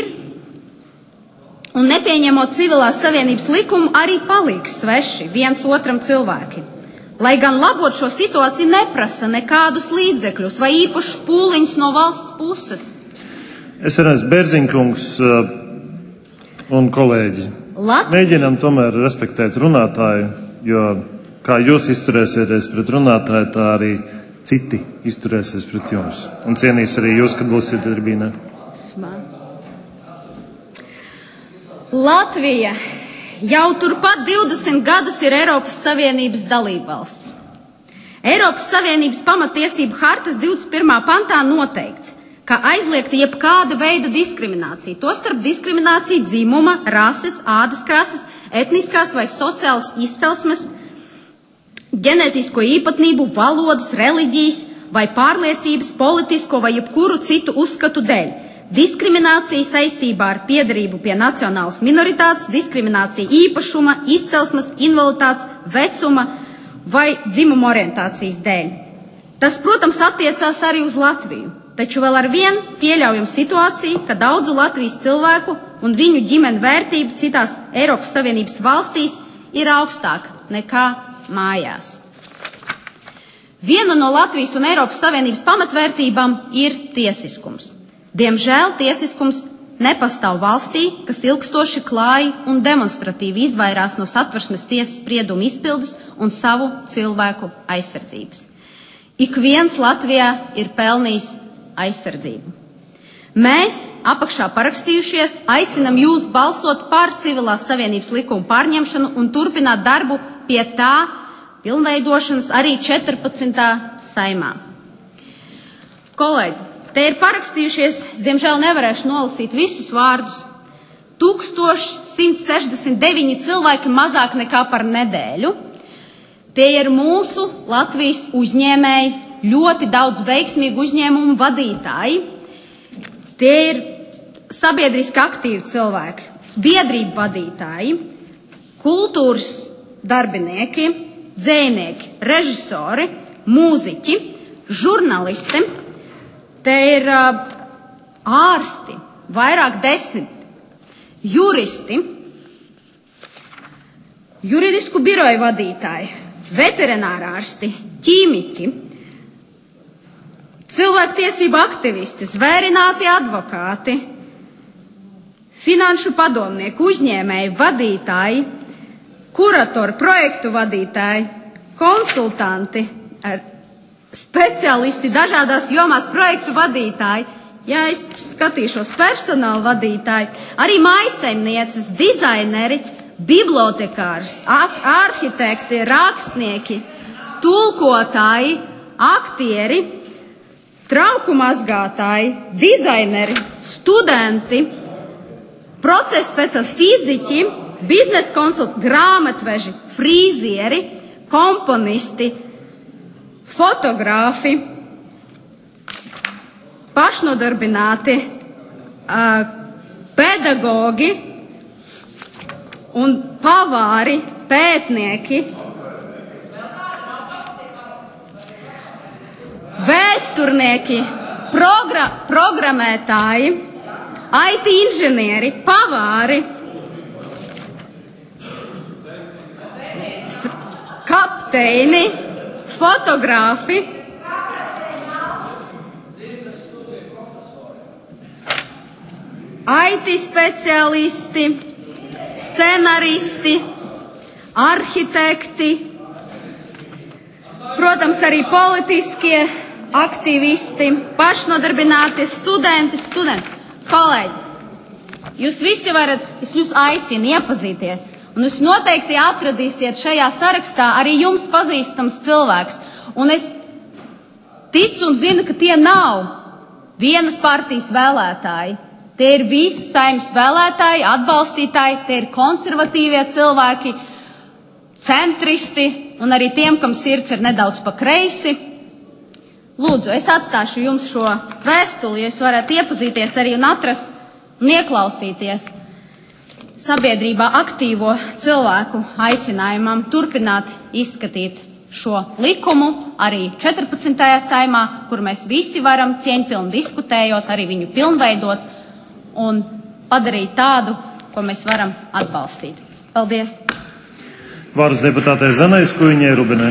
un nepieņemot civilās savienības likumu, arī paliks sveši viens otram cilvēki. Lai gan labot šo situāciju neprasa nekādus līdzekļus vai īpašus pūliņus no valsts puses. Es redzu, Bērziņkungs un kolēģi, mēģinam tomēr respektēt runātāju, jo kā jūs izturēsieties pret runātāju, tā arī citi izturēsies pret jums un cienīs arī jūs, kad būsiet tribīnē. Latvija jau turpat 20 gadus ir Eiropas Savienības dalībvalsts. Eiropas Savienības pamatiesību hartas 21. pantā noteikts, ka aizliegta jebkāda veida diskriminācija, tostarp diskriminācija dzimuma, rases, ādas krāsas, etniskās vai sociālas izcelsmes, ģenētisko īpatnību, valodas, reliģijas vai pārliecības, politisko vai jebkuru citu uzskatu dēļ, diskriminācija saistībā ar piederību pie nacionālas minoritātes, diskriminācija īpašuma, izcelsmes, invaliditātes, vecuma vai dzimuma orientācijas dēļ. Tas, protams, attiecās arī uz Latviju, taču vēl ar vienu pieļaujam situāciju, ka daudzu Latvijas cilvēku un viņu ģimenu vērtība citās Eiropas Savienības valstīs ir augstāka nekā mājās. Viena no Latvijas un Eiropas Savienības pamatvērtībām ir tiesiskums. Diemžēl tiesiskums nepastāv valstī, kas ilgstoši klāji un demonstratīvi izvairās no Satversmes tiesas sprieduma izpildes un savu cilvēku aizsardzības. Ik viens Latvijā ir pelnījis aizsardzību. Mēs, apakšā parakstījušies, aicinam jūs balsot par Civilās Savienības likumu pārņemšanu un turpināt darbu pie tā pilnveidošanas arī 14. Saeimā. Kolēģi, te ir parakstījušies, es diemžēl nevarēšu nolasīt visus vārdus, 1169 cilvēki mazāk nekā par nedēļu. Tie ir mūsu Latvijas uzņēmēji, ļoti daudz veiksmīgu uzņēmumu vadītāji. Tie ir sabiedriski aktīvi cilvēki, biedrību vadītāji, kultūras darbinieki, dzejnieki, režisori, mūziķi, žurnālisti. Te ir ārsti, vairāk 10, juristi, juridisku biroju vadītāji, veterinārārsti, ķīmiķi, cilvēktiesību aktivisti, zvērināti advokāti, finanšu padomnieki, uzņēmēji, vadītāji, kuratori, projektu vadītāji, konsultanti, speciālisti dažādās jomās, projektu vadītāji, ja es skatīšos personāla vadītāji, arī mājsaimnieces, dizaineri, bibliotekārs, arhitekti, rakstnieki, tulkotāji, aktieri, trauku mazgātāji, dizaineri, studenti, procesa speciālisti, fiziķi, biznesa konsultanti, grāmatveži, frīzieri, komponisti, fotogrāfi, pašnodarbināti, pedagogi un pavāri, pētnieki, vēsturnieki, programmētāji, IT inženieri, pavāri, kapteini, fotogrāfi, IT speciālisti, scenaristi, arhitekti, protams, arī politiskie aktīvisti, pašnodarbinātie studenti. Kolēģi, jūs visi varat, es jūs aicinu iepazīties, un jūs noteikti atradīsiet šajā sarakstā arī jums pazīstams cilvēks. Un es ticu un zinu, ka tie nav vienas partijas vēlētāji. Tie ir visi Saeimas vēlētāji, atbalstītāji, tie ir konservatīvie cilvēki, centristi un arī tiem, kam sirds ir nedaudz pa kreisi. Lūdzu, es atstāšu jums šo vēstuli, ja jūs varētu iepazīties arī un atrast un ieklausīties sabiedrībā aktīvo cilvēku aicinājumam turpināt izskatīt šo likumu arī 14. Saeimā, kur mēs visi varam cieņpilni diskutējot, arī viņu pilnveidot un padarīt tādu, ko mēs varam atbalstīt. Paldies! Vārds deputātei Zanai Skuiņai Rubinai.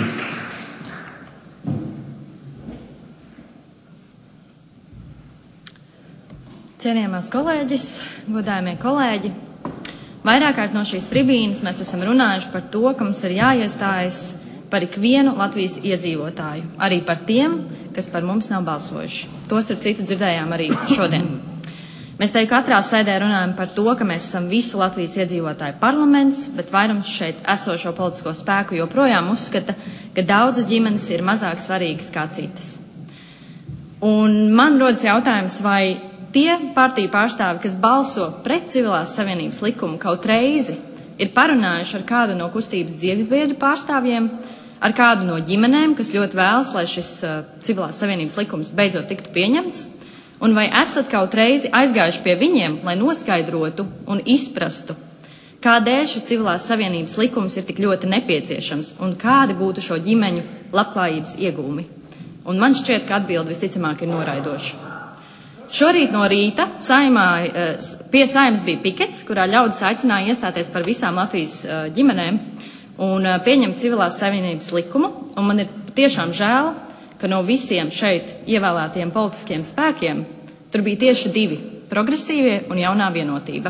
Cienījamās kolēģis, godājamie kolēģi, vairāk kārt no šīs tribīnes mēs esam runājuši par to, ka mums ir jāiestājas par ikvienu Latvijas iedzīvotāju, arī par tiem, kas par mums nav balsojuši. To starp citu dzirdējām arī šodien. Mēs te katrā sēdē runājam par to, ka mēs esam visu Latvijas iedzīvotāju parlaments, bet vairums šeit esošo politisko spēku joprojām uzskata, ka daudzas ģimenes ir mazāk svarīgas kā citas. Un man rodas jautājums, vai tie partiju pārstāvi, kas balso pret Civilās Savienības likumu, kaut reizi ir parunājuši ar kādu no kustības dzīvesbiedru pārstāvjiem, ar kādu no ģimenēm, kas ļoti vēlas, lai šis Civilās Savienības likums beidzot tiktu pieņemts, un vai esat kaut reizi aizgājuši pie viņiem, lai noskaidrotu un izprastu, kādēļ šis Civilās Savienības likums ir tik ļoti nepieciešams un kādi būtu šo ģimeņu labklājības iegūmi. Un man šķiet, ka atbilde visticamāk ir noraidoša. Šorīt no rīta pie Saeimas bija pikets, kurā ļaudis aicināja iestāties par visām Latvijas ģimenēm un pieņemt Civilās Savienības likumu. Un man ir patiešām žēl, ka no visiem šeit ievēlētiem politiskiem spēkiem tur bija tieši 2 – progresīvie un jaunā vienotība.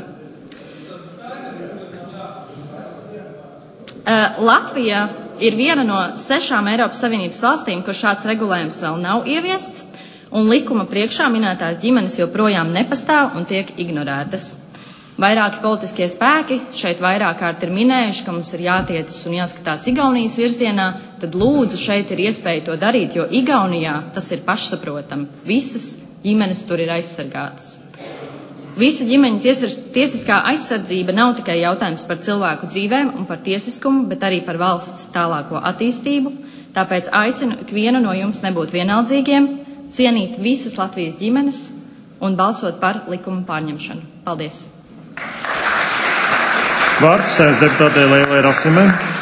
Latvija ir viena no 6 Eiropas Savienības valstīm, kur šāds regulējums vēl nav ieviests, un likuma priekšā minētās ģimenes joprojām nepastāv un tiek ignorētas. Vairāki politiskie spēki šeit vairāk kārt ir minējuši, ka mums ir jātiecas un jāskatās Igaunijas virzienā, tad lūdzu šeit ir iespēja to darīt, jo Igaunijā tas ir pašsaprotami. Visas ģimenes tur ir aizsargātas. Visu ģimeņu tiesiskā aizsardzība nav tikai jautājums par cilvēku dzīvēm un par tiesiskumu, bet arī par valsts tālāko attīstību. Tāpēc aicinu ikvienu no jums nebūt vienaldzīgiem, cienīt visas Latvijas ģimenes un balsot par likuma pārņemšanu. Paldies! Vārds Saeimas deputātei Leilai Rasimai.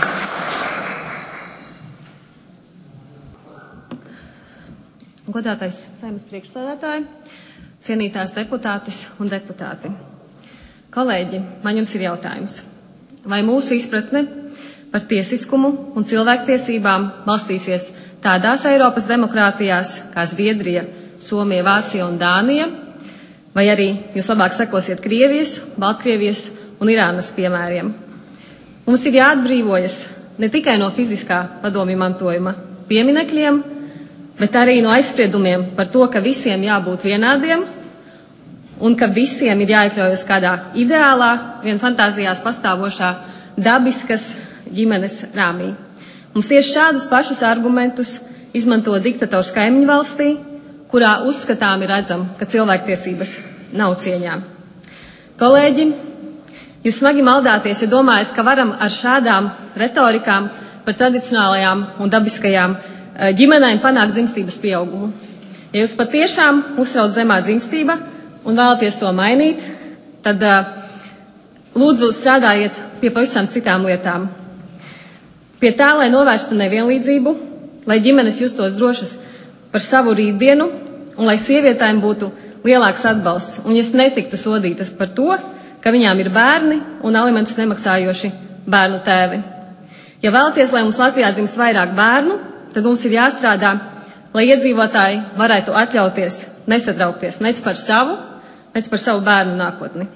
Godātais Saeimas priekšsēdētāji, cienītās deputātes un deputāti. Kolēģi, man jums ir jautājums. Vai mūsu izpratne par tiesiskumu un cilvēktiesībām balstīsies tādās Eiropas demokrātijās kā Zviedrija, Somija, Vācija un Dānija, vai arī jūs labāk sekosiet Krievijas, Baltkrievijas un Irānas piemēriem? Mums ir jāatbrīvojas ne tikai no fiziskā padomju mantojuma pieminekļiem, bet arī no aizspriedumiem par to, ka visiem jābūt vienādiem un ka visiem ir jāiekļaujas kādā ideālā, vien fantāzijās pastāvošā dabiskas ģimenes rāmī. Mums tieši šādus pašus argumentus izmanto diktators kaimiņu valstī, kurā uzskatām ir redzam, ka cilvēktiesības nav cieņā. Kolēģi, jūs smagi maldāties, ja domājat, ka varam ar šādām retorikām par tradicionālajām un dabiskajām ģimenēm panākt dzimstības pieaugumu. Ja jūs patiešām uztrauc zemā dzimstība un vēlaties to mainīt, tad lūdzu strādājiet pie pavisam citām lietām. Pie tā, lai novērstu nevienlīdzību, lai ģimenes justos drošas par savu rītdienu un lai sievietēm būtu lielāks atbalsts un jas netiktu sodītas par to, ka viņām ir bērni un alimentus nemaksājoši bērnu tēvi. Ja vēlaties, lai mums Latvijā dzimst vairāk bērnu, tad mums ir jāstrādā, lai iedzīvotāji varētu atļauties nesatraukties nec par savu bērnu nākotni.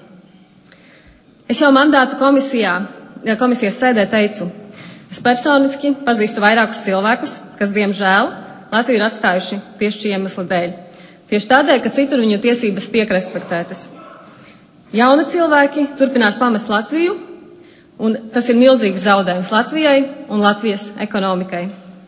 Es jau mandātu komisijas sēdē teicu, es personiski pazīstu vairākus cilvēkus, kas, diemžēl, Latviju ir atstājuši tieši šī iemesla dēļ. Tieši tādēļ, ka citur viņu tiesības tiek respektētas. Jauni cilvēki turpinās pamest Latviju, un tas ir milzīgs zaudējums Latvijai un Latvijas ekonomikai.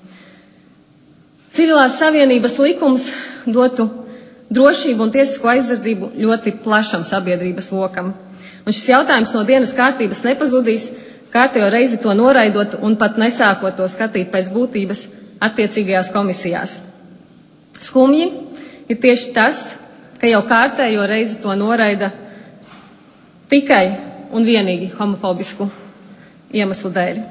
Civilās savienības likums dotu drošību un tiesisko aizsardzību ļoti plašam sabiedrības lokam. Un šis jautājums no dienas kārtības nepazudīs, kārtējo reizi to noraidot un pat nesākot to skatīt pēc būtības attiecīgajās komisijās. Skumji ir tieši tas, ka jau kārtējo reizi to noraida tikai un vienīgi homofobisku iemeslu dēļ.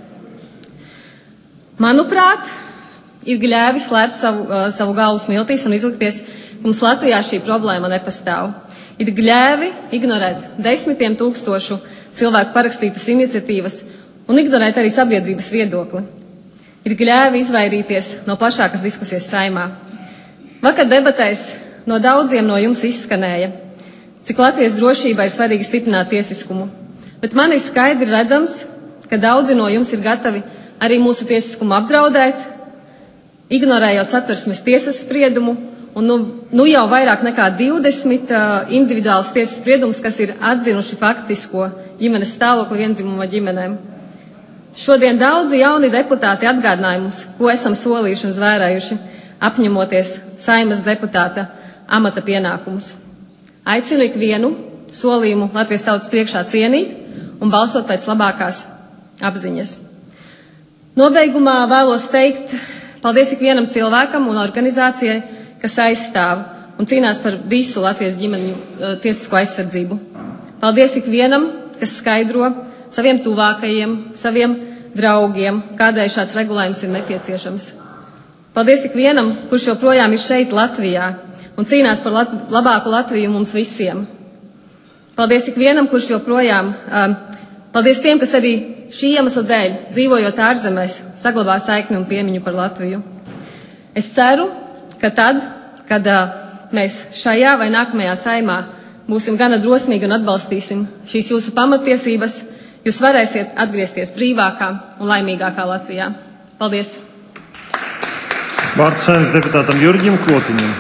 Manuprāt, ir gļēvi slēpt savu galvu smiltīs un izlikties, ka mums Latvijā šī problēma nepastāv. Ir gļēvi ignorēt 10 000 cilvēku parakstītas iniciatīvas un ignorēt arī sabiedrības viedokli. Ir gļēvi izvairīties no plašākas diskusijas Saeimā. Vakar debatēs no daudziem no jums izskanēja, cik Latvijas drošībai ir svarīgi stiprināt tiesiskumu. Bet man ir skaidri redzams, ka daudzi no jums ir gatavi arī mūsu tiesiskumu apdraudēt, ignorējot Satversmes tiesas spriedumu, un nu jau vairāk nekā 20 individuālus tiesas spriedumus, kas ir atzinuši faktisko ģimenes stāvokli vienzimuma ģimenēm. Šodien daudzi jauni deputāti atgādināja mums, ko esam solījuši un zvērējuši, apņemoties Saeimas deputāta amata pienākumus. Aicinu ikvienu solījumu Latvijas tautas priekšā cienīt un balsot pēc labākās apziņas. Nobeigumā vēlos teikt paldies ikvienam cilvēkam un organizācijai, kas aizstāv un cīnās par visu Latvijas ģimeņu tiesisko aizsardzību. Paldies ikvienam, kas skaidro saviem tuvākajiem, saviem draugiem, kādēļ šāds regulējums ir nepieciešams. Paldies ikvienam, kurš joprojām ir šeit Latvijā un cīnās par labāku Latviju mums visiem. Paldies ikvienam, kurš joprojām, paldies tiem, kas arī šī iemesla dēļ, dzīvojot ārzemēs, saglabā saikni un piemiņu par Latviju. Es ceru, ka tad, kad mēs šajā vai nākamajā saimā būsim gana drosmīgi un atbalstīsim šīs jūsu pamatiesības, jūs varēsiet atgriezties brīvākā un laimīgākā Latvijā. Paldies! Vārds Saeimas deputātam Jurģim Kotiņam.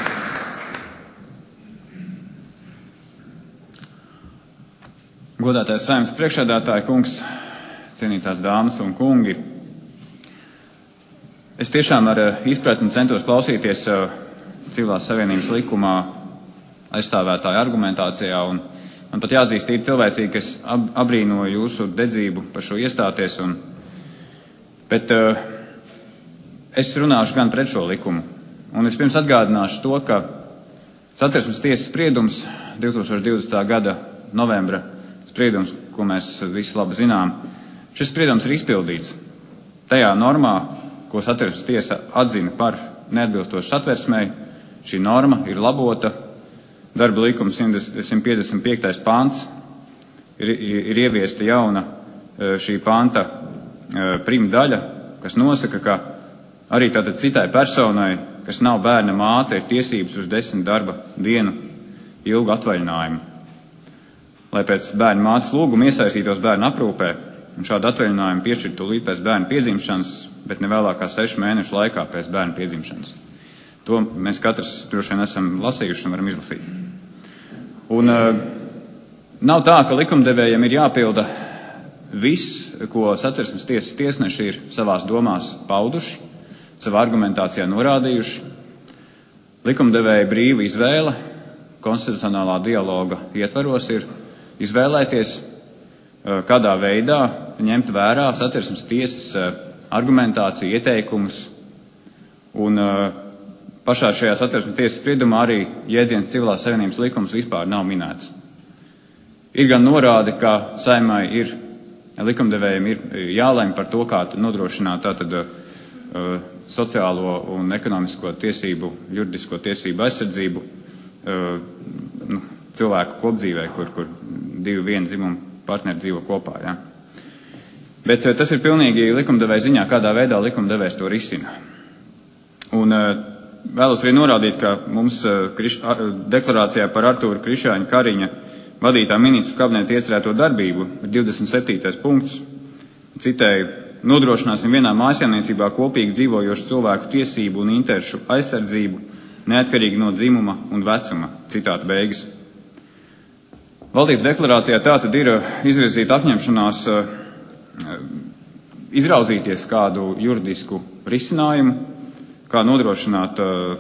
Godātais Saeimas priekšsēdētāja kungs, cienītās dāmas un kungi. Es tiešām ar izpratni centos klausīties Civilās savienības likumā aizstāvētāju argumentācijā, un man pat jāzīst tīri cilvēcīgi, ka es abrīnoju jūsu dedzību par šo iestāties, bet es runāšu gan pret šo likumu. Un es pirms atgādināšu to, ka Satversmes tiesas spriedums 2020. gada novembra spriedums, ko mēs visi labi zinām, šis spriedums ir izpildīts tajā normā, ko Satversmes tiesa atzina par neatbilstošu satversmei. Šī norma ir labota. Darba likuma 155. pants ir ieviesta jauna šī panta prima daļa, kas nosaka, ka arī tātad citai personai, kas nav bērna māte, ir tiesības uz 10 darba dienu ilgu atvaļinājumu, lai pēc bērna mātes lūguma iesaistītos bērna aprūpē un šādu atvaļinājumu piešķirtu tūlīt pēc bērna piedzimšanas, bet ne vēlākā 6 mēnešu laikā pēc bērna piedzimšanas. To mēs katrs droši vien esam lasījuši un varam izlasīt. Un nav tā, ka likumdevējiem ir jāpilda viss, ko Satversmes tiesas tiesneši ir savās domās pauduši, savā argumentācijā norādījuši. Likumdevēja brīva izvēle konstitucionālā dialoga ietvaros ir izvēlēties, kādā veidā ņemt vērā Satversmes tiesas argumentāciju, ieteikumus, un pašā šajā Satversmes tiesas spriedumā arī jēdziens Civilās savienības likums vispār nav minēts. Ir gan norāde, ka Saeimai likumdevējiem ir jālemj par to, kā nodrošināt tātad sociālo un ekonomisko tiesību, juridisko tiesību aizsardzību cilvēku kopdzīvē, kur 2 dzimumu partneri dzīvo kopā. Ja? Bet tas ir pilnīgi likumdevēja ziņā, kādā veidā likumdevējs to risina. Un vēlos arī norādīt, ka mums deklarācijā par Artūra Krišāņa Kariņa vadītā ministru kabineta iecerēto darbību ir 27. punkts. Citēju, nodrošināsim vienā mājsaimniecībā kopīgi dzīvojošu cilvēku tiesību un interešu aizsardzību, neatkarīgi no dzimuma un vecuma. Citāta beigas. Valdības deklarācijā tātad ir izvirzīta apņemšanās izraudzīties kādu juridisku risinājumu, kā nodrošināt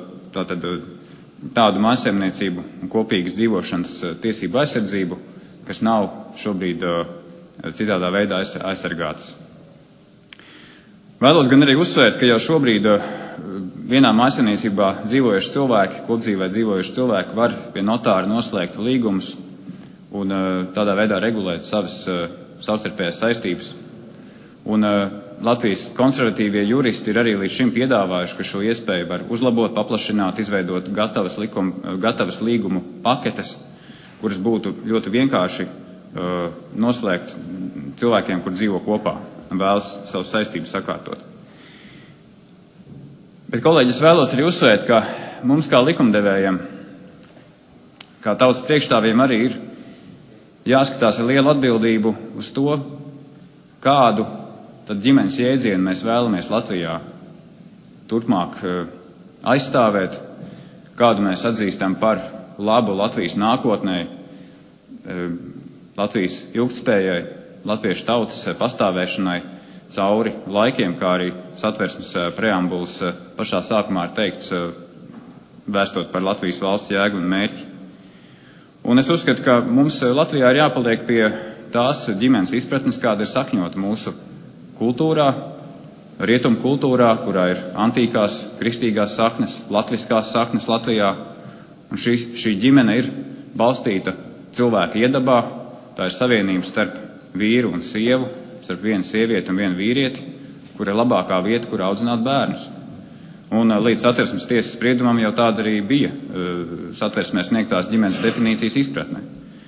tādu mājsaimniecību un kopīgas dzīvošanas tiesību aizsardzību, kas nav šobrīd citādā veidā aizsargātas. Vēlos gan arī uzsvērt, ka jau šobrīd vienā mājsaimniecībā dzīvojuši cilvēki, kopdzīvē dzīvojuši cilvēki var pie notāra noslēgt līgumus un tādā veidā regulēt savas savstarpējās saistības. Un Latvijas konservatīvie juristi ir arī līdz šim piedāvājuši, ka šo iespēju var uzlabot, paplašināt, izveidot gatavas līgumu paketes, kuras būtu ļoti vienkārši noslēgt cilvēkiem, kur dzīvo kopā un vēlas savas saistības sakārtot. Bet, kolēģi, es vēlos arī uzsvērt, ka mums kā likumdevējiem, kā tautas priekšstāvjiem arī ir jāskatās ar lielu atbildību uz to, kādu tad ģimenes jēdzienu mēs vēlamies Latvijā turpmāk aizstāvēt, kādu mēs atzīstam par labu Latvijas nākotnē, Latvijas ilgtspējai, latviešu tautas pastāvēšanai cauri laikiem, kā arī Satversmes preambulas pašā sākumā ir teikts, vēstot par Latvijas valsts jēgu un mērķi. Un es uzskatu, ka mums Latvijā ir jāpaliek pie tās ģimenes izpratnes, kāda ir sakņota mūsu kultūrā, rietumu kultūrā, kurā ir antīkās, kristīgās saknes, latviskās saknes Latvijā. Un šī ģimene ir balstīta cilvēka iedabā, tā ir savienība starp vīru un sievu, starp vienu sievieti un vienu vīrieti, kur ir labākā vieta, kur audzināt bērnus. Un līdz Satversmes tiesas spriedumam jau tāda arī bija Satversmē sniegtās ģimenes definīcijas izpratnē.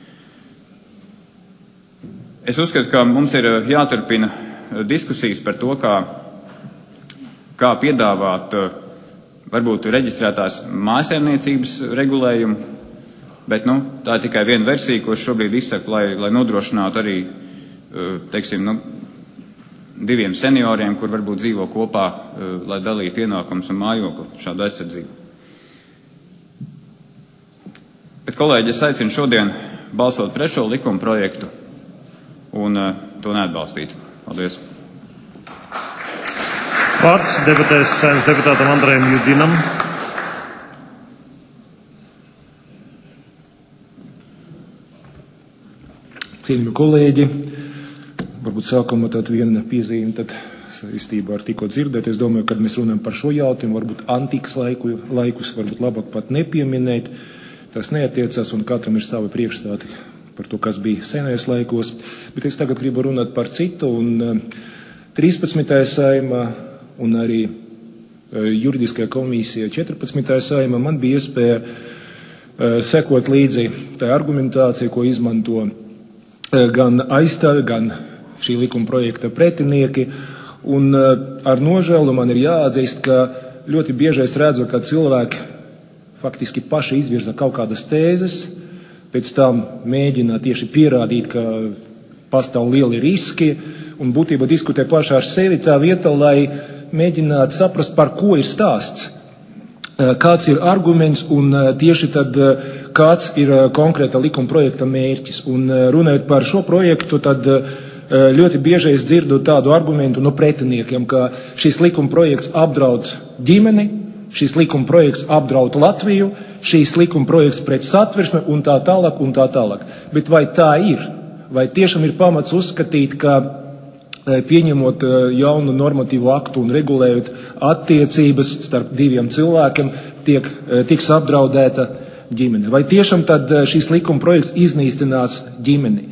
Es uzskatu, ka mums ir jāturpina diskusijas par to, kā piedāvāt varbūt reģistrētās mājsaimniecības regulējumu, bet tā ir tikai viena versija, ko es šobrīd izsaku, lai nodrošinātu arī, teiksim, diviem senioriem, kur varbūt dzīvo kopā, lai dalītu ienākumus un mājokli šādu aizsardzību. Bet, kolēģi, es aicinu šodien balsot pret šo likuma projektu un to neatbalstīt. Paldies. Vārds debatēs Saeimas deputātam Andrejam Judinam. Cienījami kolēģi, varbūt sākumā viena piezīme saistībā ar tikko dzirdēt. Es domāju, kad mēs runājam par šo jautājumu, varbūt antikas laikus varbūt labāk pat nepieminēt. Tas neatiecās un katram ir savi priekšstāti par to, kas bija senais laikos. Bet es tagad gribu runāt par citu. Un 13. Saeimā un arī juridiskajā komisijā 14. Saeimā man bija iespēja sekot līdzi tā argumentācija, ko izmanto gan aizstāvi, gan šī likuma projekta pretinieki. Un ar nožēlu man ir jāatzīst, ka ļoti bieži es redzu, ka cilvēki faktiski paši izvirza kaut kādas tēzes, pēc tam mēģina tieši pierādīt, ka pastāv lieli riski un būtībā diskutē paši ar sevi tā vieta, lai mēģinātu saprast, par ko ir stāsts, kāds ir arguments un tieši tad kāds ir konkrēta likuma projekta mērķis. Un runājot par šo projektu, tad ļoti bieži es dzirdu tādu argumentu no pretiniekiem, ka šis likuma projekts apdraud ģimeni, šīs likuma projekts apdraud Latviju, šīs likuma projekts pret Satversmi un tā tālāk un tā tālāk. Bet vai tā ir? Vai tiešām ir pamats uzskatīt, ka pieņemot jaunu normatīvu aktu un regulējot attiecības starp diviem cilvēkiem, tiks apdraudēta ģimene? Vai tiešām tad šīs likuma projekts iznīstinās ģimeni?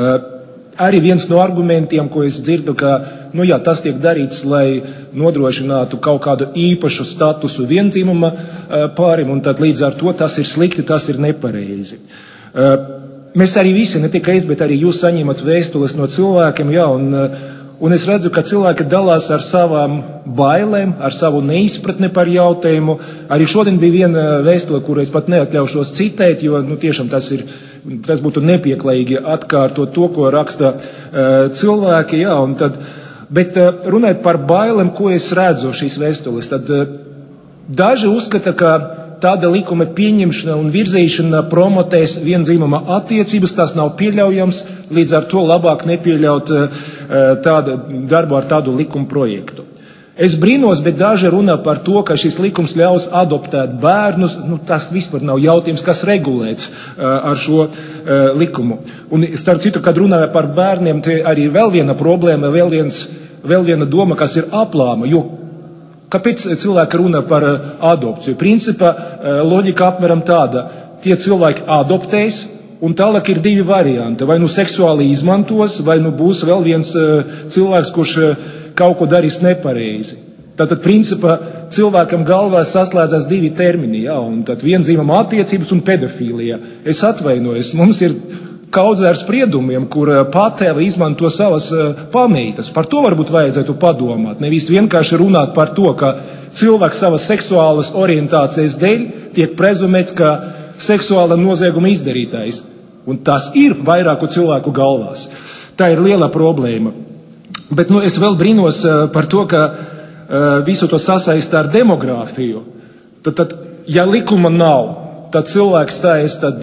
Arī viens no argumentiem, ko es dzirdu, ka tas tiek darīts, lai nodrošinātu kaut kādu īpašu statusu viendzimuma pārim, un tad līdz ar to tas ir slikti, tas ir nepareizi. Mēs arī visi, ne tikai es, bet arī jūs saņemat vēstules no cilvēkiem, un es redzu, ka cilvēki dalās ar savām bailēm, ar savu neizpratni par jautājumu. Arī šodien bija viena vēstule, kuru es pat neatļaušos citēt, jo tiešām tas būtu nepieklājīgi atkārtot to, ko raksta cilvēki. Bet runājot par bailēm, ko es redzu šīs vēstules, tad daži uzskata, ka tāda likuma pieņemšana un virzīšana promotēs viendzimuma attiecības, tas nav pieļaujams, līdz ar to labāk nepieļaut darbu ar tādu likuma projektu. Es brīnos, bet daži runā par to, ka šis likums ļaus adoptēt bērnus. Tas vispār nav jautājums, kas regulēts ar šo likumu. Un starp citu, kad runāja par bērniem, te arī vēl viena problēma, vēl viena doma, kas ir aplāma. Jo kāpēc cilvēki runā par adopciju? Principā loģika apmēram tāda. Tie cilvēki adoptēs, un tālāk ir divi varianti. Vai seksuāli izmantos, vai būs vēl viens cilvēks, kurš kaut ko darīs nepareizi. Tātad, principā, cilvēkam galvā saslēdzas divi termini, un tad viendzimuma attiecības un pedofīlija. Es atvainojos, mums ir kaudze ar spriedumiem, kur patēva izmanto savas pameitas. Par to varbūt vajadzētu padomāt. Nevis vienkārši runāt par to, ka cilvēks savas seksuālas orientācijas dēļ tiek prezumēts, ka seksuāla nozieguma izdarītājs. Un tas ir vairāku cilvēku galvās. Tā ir liela problēma. Bet es vēl brīnos par to, ka visu to sasaista ar demogrāfiju. Tad, ja likuma nav, tad cilvēks stājas, tad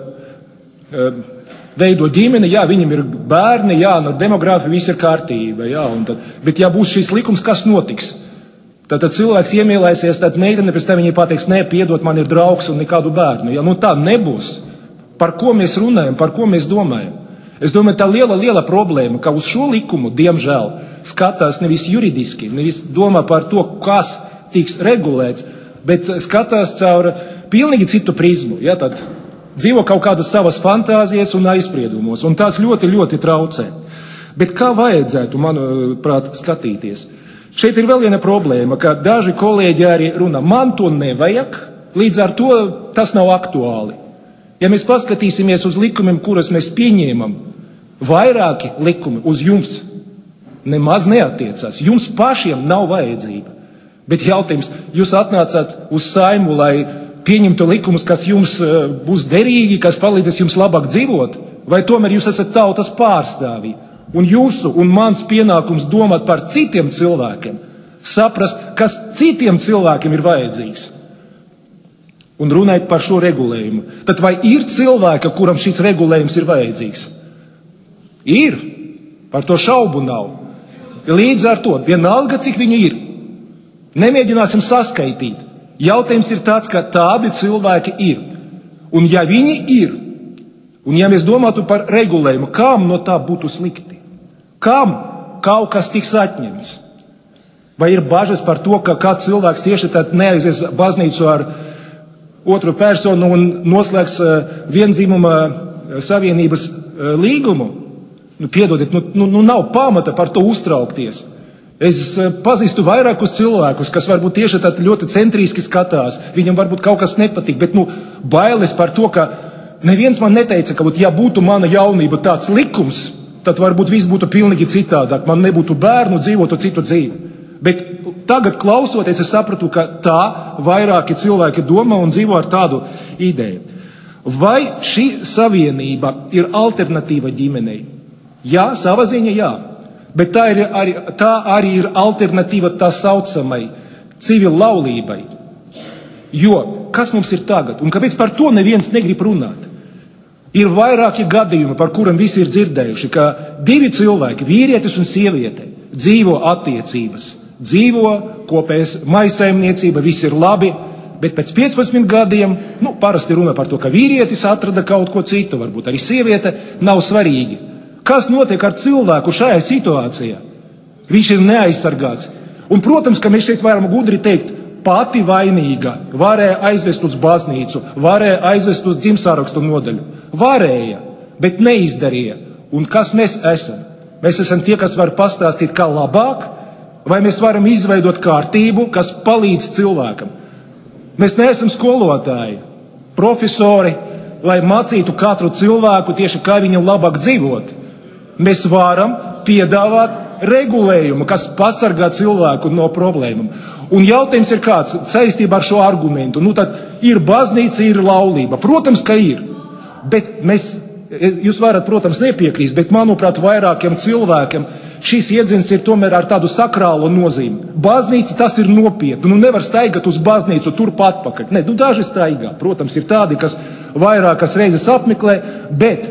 veido ģimeni, viņam ir bērni, demogrāfija, viss ir kārtība. Bet ja būs šis likums, kas notiks? Tad cilvēks iemīlēsies, tad meitene pēc tam viņai pateiks, nē, piedod, man ir draugs un nekādu bērnu. Tā nebūs. Par ko mēs runājam, par ko mēs domājam? Es domāju, tā liela problēma, ka uz šo likumu, diemžēl, skatās nevis juridiski, nevis domā par to, kas tiks regulēts, bet skatās caur pilnīgi citu prizmu. Tad dzīvo kaut kādas savas fantāzijas un aizspriedumos, un tās ļoti, ļoti traucē. Bet kā vajadzētu, manuprāt, skatīties? Šeit ir vēl viena problēma, ka daži kolēģi arī runā, man to nevajag, līdz ar to tas nav aktuāli. Ja mēs paskatīsimies uz likumiem, kuras mēs pieņēmam, vairāki likumi uz jums nemaz neatiecās. Jums pašiem nav vajadzība. Bet jautājums, jūs atnācāt uz Saeimu, lai pieņemtu likumus, kas jums būs derīgi, kas palīdzēs jums labāk dzīvot, vai tomēr jūs esat tautas pārstāvji? Un jūsu un mans pienākums domāt par citiem cilvēkiem, saprast, kas citiem cilvēkiem ir vajadzīgs. Un runāt par šo regulējumu. Tad vai ir cilvēka, kuram šis regulējums ir vajadzīgs? Ir. Par to šaubu nav. Līdz ar to, vienalga, cik viņi ir. Nemēģināsim saskaitīt. Jautājums ir tāds, ka tādi cilvēki ir. Un ja viņi ir, un ja mēs domātu par regulējumu, kam no tā būtu slikti? Kam kaut kas tiks atņemts? Vai ir bažas par to, ka kāds cilvēks tieši tad neaizies baznīcu ar otru personu un noslēgs vienzīmuma savienības līgumu? Piedodiet, nav pamata par to uztraukties. Es pazīstu vairākus cilvēkus, kas varbūt tieši tad ļoti centriski skatās. Viņam varbūt kaut kas nepatīk, bet bailes par to, ka neviens man neteica, ka ja būtu mana jaunība tāds likums, tad varbūt viss būtu pilnīgi citādāk. Man nebūtu bērnu, dzīvotu citu dzīvi. Bet tagad klausoties, es sapratu, ka tā vairāki cilvēki domā un dzīvo ar tādu ideju. Vai šī savienība ir alternatīva ģimenei? Jā, savā ziņā jā. Bet tā arī ir alternatīva tā saucamai civil laulībai. Jo, kas mums ir tagad? Un kāpēc par to neviens negrib runāt? Ir vairāki gadījumi, par kuriem visi ir dzirdējuši, ka divi cilvēki, vīrietis un sieviete, dzīvo attiecības. Dzīvo kopējas maisaimniecība, viss ir labi, bet pēc 15 gadiem, parasti runa par to, ka vīrietis atrada kaut ko citu, varbūt arī sieviete, nav svarīgi. Kas notiek ar cilvēku šajā situācijā? Viņš ir neaizsargāts. Un, protams, ka mēs šeit varam gudri teikt, pati vainīga varēja aizvest uz baznīcu, varēja aizvest uz dzimtsarakstu nodaļu. Varēja, bet neizdarīja. Un kas mēs esam? Mēs esam tie, kas var pastāstīt, kā labāk, vai mēs varam izveidot kārtību, kas palīdz cilvēkam. Mēs neesam skolotāji, profesori, lai mācītu katru cilvēku tieši kā viņam labāk dzīvot. Mēs varam piedāvāt regulējumu, kas pasargā cilvēku no problēmām. Un jautājums ir kāds saistībā ar šo argumentu. Tad ir baznīca, ir laulība. Protams, ka ir. Bet jūs varat, protams, nepiekrīst, bet manuprāt, vairākiem cilvēkiem šis iedziens ir tomēr ar tādu sakrālu nozīmi. Baznīca tas ir nopietni. Nevar staigāt uz baznīcu turpat atpakaļ. Daži staigā. Protams, ir tādi, kas vairākas reizes apmeklē, bet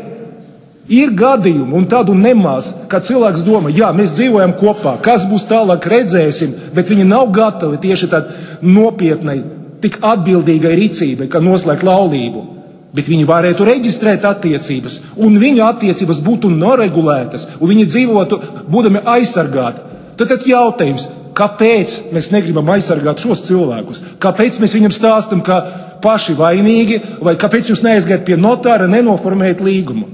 ir gadījumi, un tādu nemaz, kad cilvēks domā, jā, mēs dzīvojam kopā, kas būs tālāk redzēsim, bet viņi nav gatavi tieši tad nopietnai, tik atbildīgai rīcībai, kā noslēgt laulību. Bet viņi varētu reģistrēt attiecības, un viņu attiecības būtu noregulētas, un viņi dzīvotu, būdami aizsargāti. Tad jautājums, kāpēc mēs negribam aizsargāt šos cilvēkus? Kāpēc mēs viņam stāstam, ka paši vainīgi, vai kāpēc jūs neaizgājat pie notāra, nenoformējat līgumu?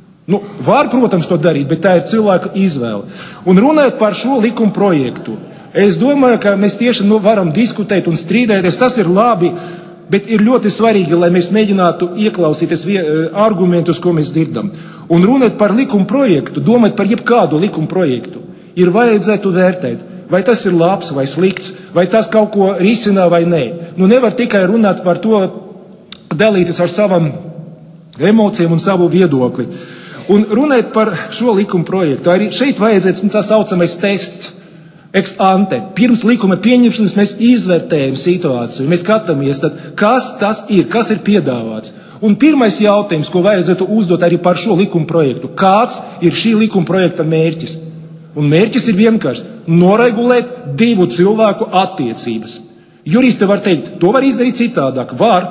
Var, protams, to darīt, bet tā ir cilvēka izvēle. Un runājot par šo likuma projektu, es domāju, ka mēs tieši varam diskutēt un strīdēties, tas ir labi, bet ir ļoti svarīgi, lai mēs mēģinātu ieklausīties argumentus, ko mēs dzirdam. Un runāt par likuma projektu, domāt par jebkādu likuma projektu, ir vajadzētu vērtēt, vai tas ir labs vai slikts, vai tas kaut ko risina vai nē. Nevar tikai runāt par to, dalīties ar savām emocijām un savu viedokli. Un runāt par šo likuma projektu, arī šeit vajadzētu tā saucamais tests. Ex ante. Pirms likuma pieņemšanas mēs izvērtējam situāciju, mēs skatāmies, kas tas ir, kas ir piedāvāts. Un pirmais jautājums, ko vajadzētu uzdot arī par šo likuma projektu, kāds ir šī likuma projekta mērķis? Un mērķis ir vienkārši noregulēt divu cilvēku attiecības. Juristi var teikt, to var izdarīt citādāk.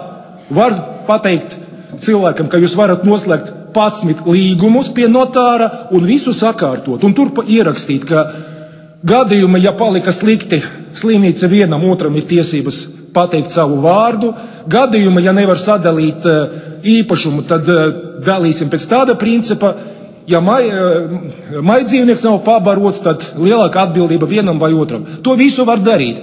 Var pateikt cilvēkam, ka jūs varat noslēgt 11 līgumus pie notāra un visu sakārtot. Un tur ierakstīt, ka gadījumā, ja palika slikti slimnīca vienam, otram ir tiesības pateikt savu vārdu. Gadījumā, ja nevar sadalīt īpašumu, tad dalīsim pēc tāda principa. Ja maidzīvnieks nav pabarots, tad lielāka atbildība vienam vai otram. To visu var darīt.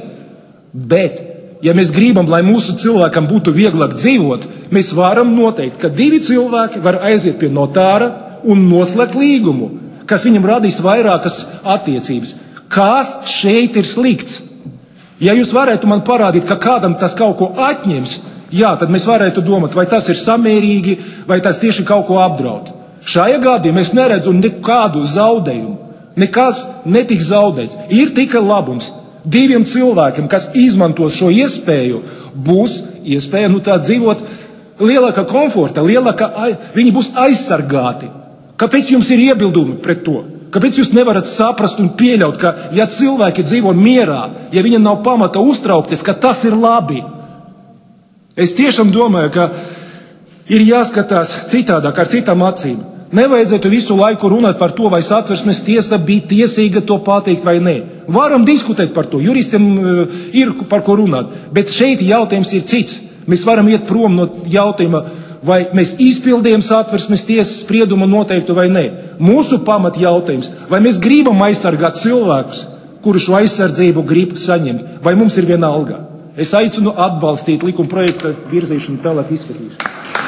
Bet, ja mēs gribam, lai mūsu cilvēkam būtu vieglāk dzīvot, mēs varam noteikt, ka divi cilvēki var aiziet pie notāra un noslēgt līgumu, kas viņam radīs vairākas attiecības. Kas šeit ir slikts? Ja jūs varētu man parādīt, ka kādam tas kaut ko atņems, jā, tad mēs varētu domāt, vai tas ir samērīgi, vai tas tieši kaut ko apdraud. Šajā gadījumā es neredzu nekādu zaudējumu. Nekas netiks zaudēts. Ir tikai labums. 2 cilvēkiem, kas izmantos šo iespēju, būs iespēja dzīvot lielākā komforta, viņi būs aizsargāti. Kāpēc jums ir iebildumi pret to? Kāpēc jūs nevarat saprast un pieļaut, ka ja cilvēki dzīvo mierā, ja viņi nav pamata uztraukties, ka tas ir labi? Es tiešām domāju, ka ir jāskatās citādāk, ar citām acīm. Nevajadzētu visu laiku runāt par to, vai Satversmes tiesa bija tiesīga to pateikt vai nē. Varam diskutēt par to, juristiem ir par ko runāt, bet šeit jautājums ir cits. Mēs varam iet prom no jautājuma, vai mēs izpildījām Satversmes tiesas spriedumu noteiktu vai nē. Mūsu pamat jautājums, vai mēs gribam aizsargāt cilvēkus, kuri šo aizsardzību grib saņemt, vai mums ir viena alga. Es aicinu atbalstīt likuma projekta virzīšanu tālāk izskatīšanu.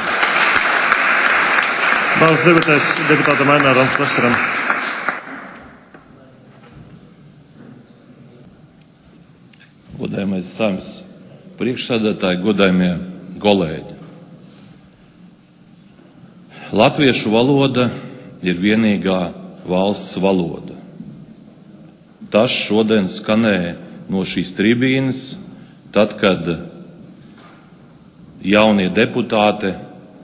Balsts debatēs deputātam Aināram Švasaram. Godājamais Saeimas priekšsēdētāji, godājamie kolēģi. Latviešu valoda ir vienīgā valsts valoda. Tas šodien skanēja no šīs tribīnes, tad, kad jaunie deputāti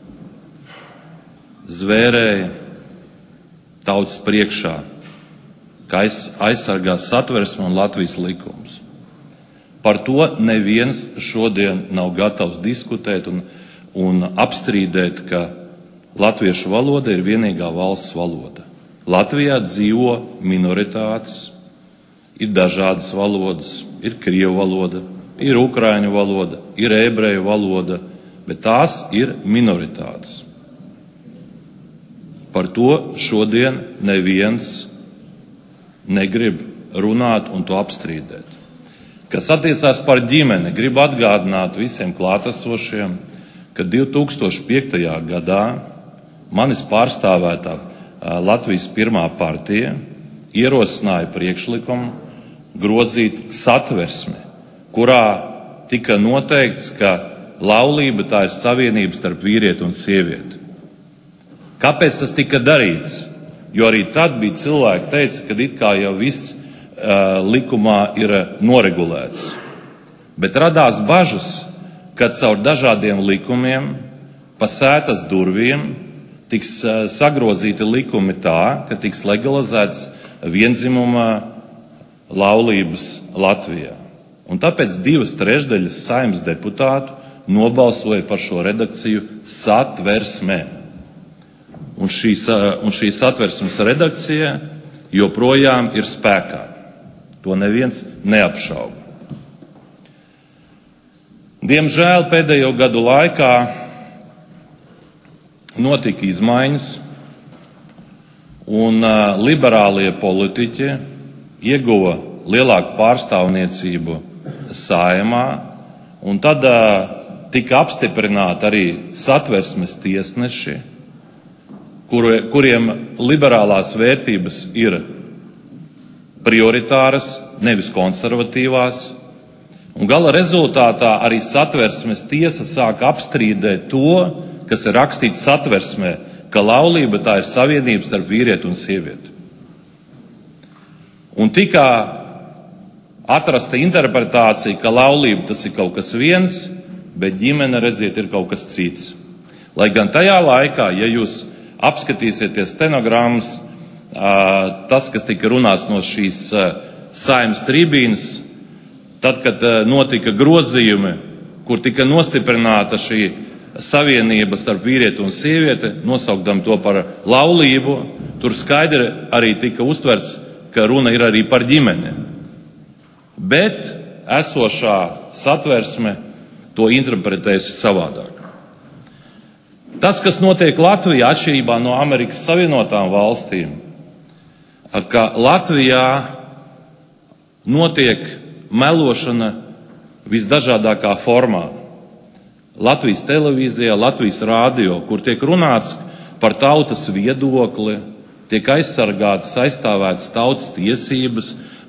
zvērēja tautas priekšā, ka aizsargās Satversme un Latvijas likums. Par to neviens šodien nav gatavs diskutēt un apstrīdēt, ka latviešu valoda ir vienīgā valsts valoda. Latvijā dzīvo minoritātes, ir dažādas valodas, ir krievu valoda, ir ukraiņu valoda, ir ebreju valoda, bet tās ir minoritātes. Par to šodien neviens negrib runāt un to apstrīdēt. Kas attiecās par ģimeni, gribu atgādināt visiem klātesošiem, ka 2005. gadā manis pārstāvētā Latvijas pirmā partija ierosināja priekšlikumu grozīt Satversmi, kurā tika noteikts, ka laulība tā ir savienība starp vīrieti un sievieti. Kāpēc tas tika darīts? Jo arī tad bija cilvēki, teica, ka it kā jau viss likumā ir noregulēts. Bet radās bažas, ka caur dažādiem likumiem pa sētas durvīm tiks sagrozīti likumi tā, ka tiks legalizēts vienzimuma laulības Latvijā. Un tāpēc 2/3 Saeimas deputātu nobalsoja par šo redakciju Satversmē. Un šī Satversmes redakcija joprojām ir spēkā. To neviens neapšauba. Diemžēl pēdējo gadu laikā notika izmaiņas, un liberālie politiķi ieguva lielāku pārstāvniecību Saeimā, un tad tika apstiprināti arī Satversmes tiesneši, kuriem liberālās vērtības ir prioritāras, nevis konservatīvās. Un gala rezultātā arī Satversmes tiesa sāka apstrīdēt to, kas ir rakstīts Satversmē, ka laulība tā ir savienība starp vīrieti un sievieti. Un tika atrasta interpretācija, ka laulība tas ir kaut kas viens, bet ģimene, redziet, ir kaut kas cits. Lai gan tajā laikā, ja jūs apskatīsieties stenogrammas, tas, kas tika runāts no šīs Saeimas tribīnes, tad, kad notika grozījumi, kur tika nostiprināta šī savienība starp vīrieti un sievieti, nosaukdam to par laulību, tur skaidri arī tika uztverts, ka runa ir arī par ģimeni. Bet esošā Satversme to interpretējusi savādāk. Tas, kas notiek Latvijā, atšķirībā no Amerikas Savienotām valstīm, ka Latvijā notiek melošana visdažādākā formā. Latvijas televīzijā, Latvijas rādio, kur tiek runāts par tautas viedokli, tiek aizsargātas, aizstāvētas tautas tiesības,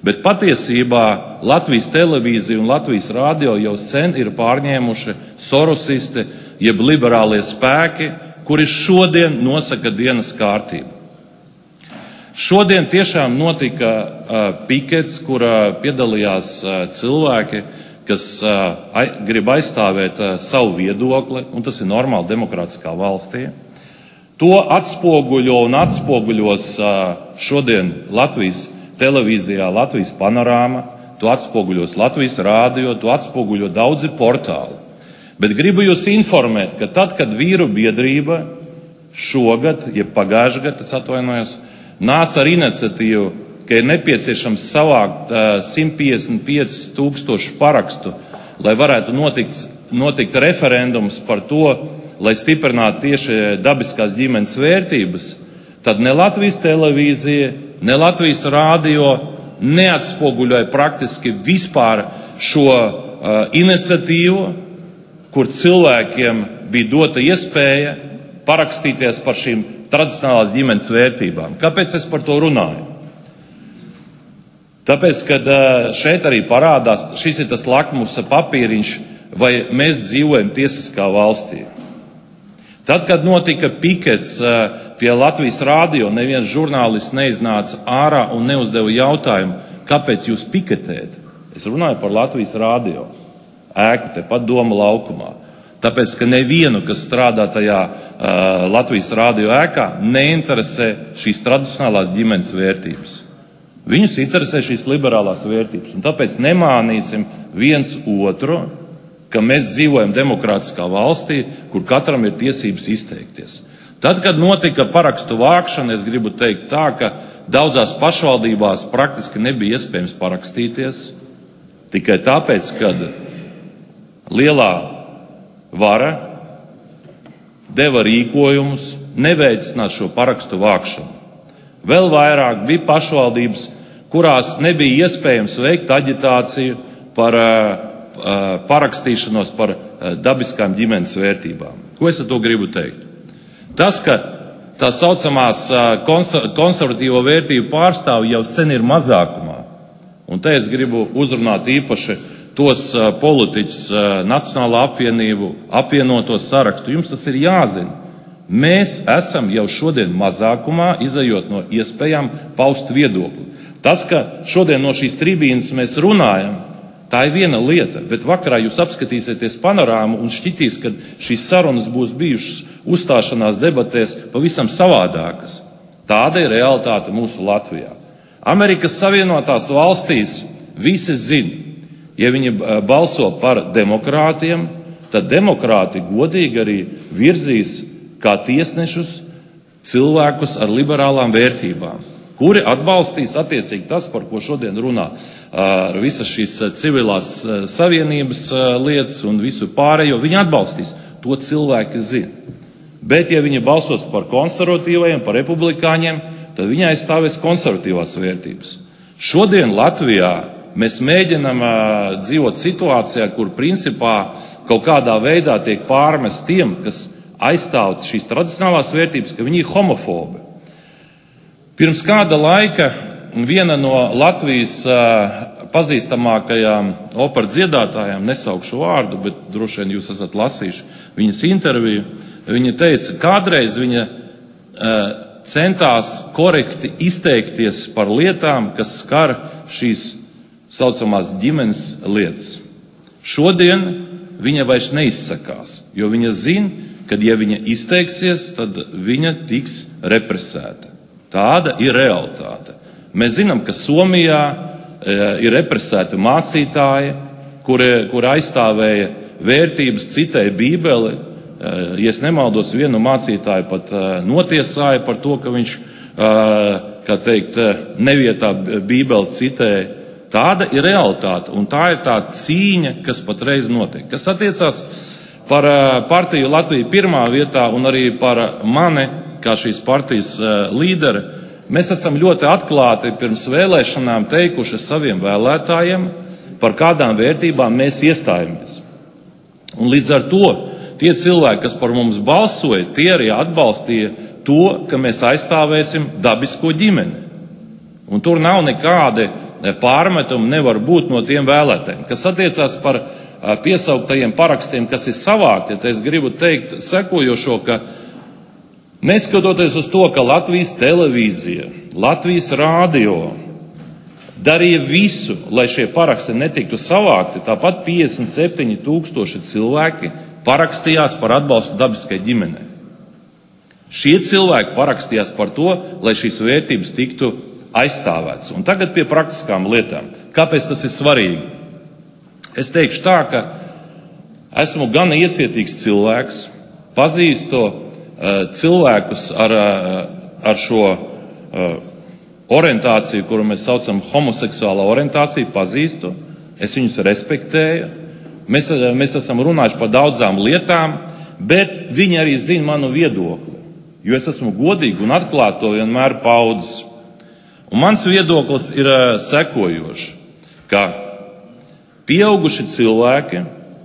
Bet patiesībā Latvijas televīzija un Latvijas radio jau sen ir pārņēmuši sorosisti, jeb liberālie spēki, kuri šodien nosaka dienas kārtību. Šodien tiešām notika pikets, kurā piedalījās cilvēki, kas grib aizstāvēt savu viedokli, un tas ir normāli demokrātiskā valstī. To atspoguļo un atspoguļos šodien Latvijas televīzijā, Latvijas panorāma, to atspoguļos Latvijas rādio, to atspoguļo daudzi portāli. Bet gribu jūs informēt, ka tad, kad vīru biedrība šogad, jeb pagājušajā gadā, es atvainojos, nāca ar iniciatīvu, ka ir nepieciešams savākt 155 000 parakstu, lai varētu notikt referendums par to, lai stiprinātu tieši dabiskās ģimenes vērtības, tad ne Latvijas televīzija, ne Latvijas rādio neatspoguļoja praktiski vispār šo iniciatīvu, kur cilvēkiem bija dota iespēja parakstīties par šīm tradicionālās ģimenes vērtībām. Kāpēc es par to runāju? Tāpēc, kad šeit arī parādās, šis ir tas lakmusa papīriņš, vai mēs dzīvojam tiesiskā valstī. Tad, kad notika pikets pie Latvijas rādio, neviens žurnālists neiznāca ārā un neuzdeva jautājumu, kāpēc jūs piketējat. Es runāju par Latvijas rādio ēku, tepat Doma laukumā. Tāpēc, ka nevienu, kas strādā tajā Latvijas rādio ēkā, neinteresē šīs tradicionālās ģimenes vērtības. Viņus interesē šīs liberālās vērtības. Un tāpēc nemānīsim viens otru, ka mēs dzīvojam demokrātiskā valstī, kur katram ir tiesības izteikties. Tad, kad notika parakstu vākšana, es gribu teikt tā, ka daudzās pašvaldībās praktiski nebija iespējams parakstīties, tikai tāpēc, kad lielā vara deva rīkojumus neveicināt šo parakstu vākšanu. Vēl vairāk bija pašvaldības, kurās nebija iespējams veikt aģitāciju par parakstīšanos par dabiskām ģimenes vērtībām. Ko es ar to gribu teikt? Tas, ka tā saucamās konservatīvo vērtību pārstāvji jau sen ir mazākumā, un te es gribu uzrunāt īpaši tos politiķus Nacionālā apvienību apvienoto sarakstu. Jums tas ir jāzina. Mēs esam jau šodien mazākumā, izejot no iespējām paust viedokli. Tas, ka šodien no šīs tribīnes mēs runājam, tā ir viena lieta, bet vakarā jūs apskatīsieties panorāmu un šķitīs, ka šīs sarunas būs bijušas uzstāšanās debatēs pavisam savādākas. Tāda ir realitāte mūsu Latvijā. Amerikas Savienotās valstīs visi zina, ja viņi balso par demokrātiem, tad demokrāti godīgi arī virzīs kā tiesnešus cilvēkus ar liberālām vērtībām, kuri atbalstīs attiecīgi tas, par ko šodien runā visas šīs civilās savienības lietas un visu pārējo, viņi atbalstīs. To cilvēki zina. Bet, ja viņi balsos par konservatīvajiem, par republikāņiem, tad viņi aizstāvēs konservatīvās vērtības. Šodien Latvijā mēs mēģinam dzīvot situācijā, kur principā kaut kādā veidā tiek pārmest tiem, kas aizstāv šīs tradicionālās vērtības, ka viņi ir homofobi. Pirms kāda laika viena no Latvijas pazīstamākajām operas dziedātājām, nesaukšu vārdu, bet droši vien jūs esat lasījuši viņas interviju, viņa teica, kādreiz viņa centās korekti izteikties par lietām, kas skar šīs saucamās ģimenes lietas. Šodien viņa vairs neizsakās, jo viņa zina, ka ja viņa izteiksies, tad viņa tiks represēta. Tāda ir realitāte. Mēs zinām, ka Somijā ir represēti mācītāji, kuri aizstāvēja vērtības, citēja Bībeli. Ja es nemaldos, vienu mācītāju pat notiesāja par to, ka viņš, kā teikt, nevietā Bībeli citēja. Tāda ir realitāte, un tā ir tā cīņa, kas patreiz notiek. Kas attiecās par partiju Latviju pirmā vietā un arī par mani, kā šīs partijas līderi, mēs esam ļoti atklāti pirms vēlēšanām teikuši saviem vēlētājiem, par kādām vērtībām mēs iestājamies. Un līdz ar to tie cilvēki, kas par mums balsoja, tie arī atbalstīja to, ka mēs aizstāvēsim dabisko ģimeni. Un tur nav nekādi pārmetumu nevar būt no tiem vēlētājiem. Kas attiecās par piesauktajiem parakstiem, kas ir savākti, tad es gribu teikt sekojošo, ka neskatoties uz to, ka Latvijas televīzija, Latvijas rādio darīja visu, lai šie paraksti netiktu savākti, tāpat 57,000 cilvēki parakstījās par atbalstu dabiskai ģimenei. Šie cilvēki parakstījās par to, lai šīs vērtības tiktu aizstāvētas. Un tagad pie praktiskām lietām. Kāpēc tas ir svarīgi? Es teikšu tā, ka esmu gana iecietīgs cilvēks, pazīstu cilvēkus ar šo orientāciju, kuru mēs saucam homoseksuālā orientācija, pazīstu, es viņus respektēju, mēs esam runājuši par daudzām lietām, bet viņi arī zina manu viedokli, jo es esmu godīgi un atklāti to vienmēr paudis. Un mans viedoklis ir sekojošs, ka pieauguši cilvēki,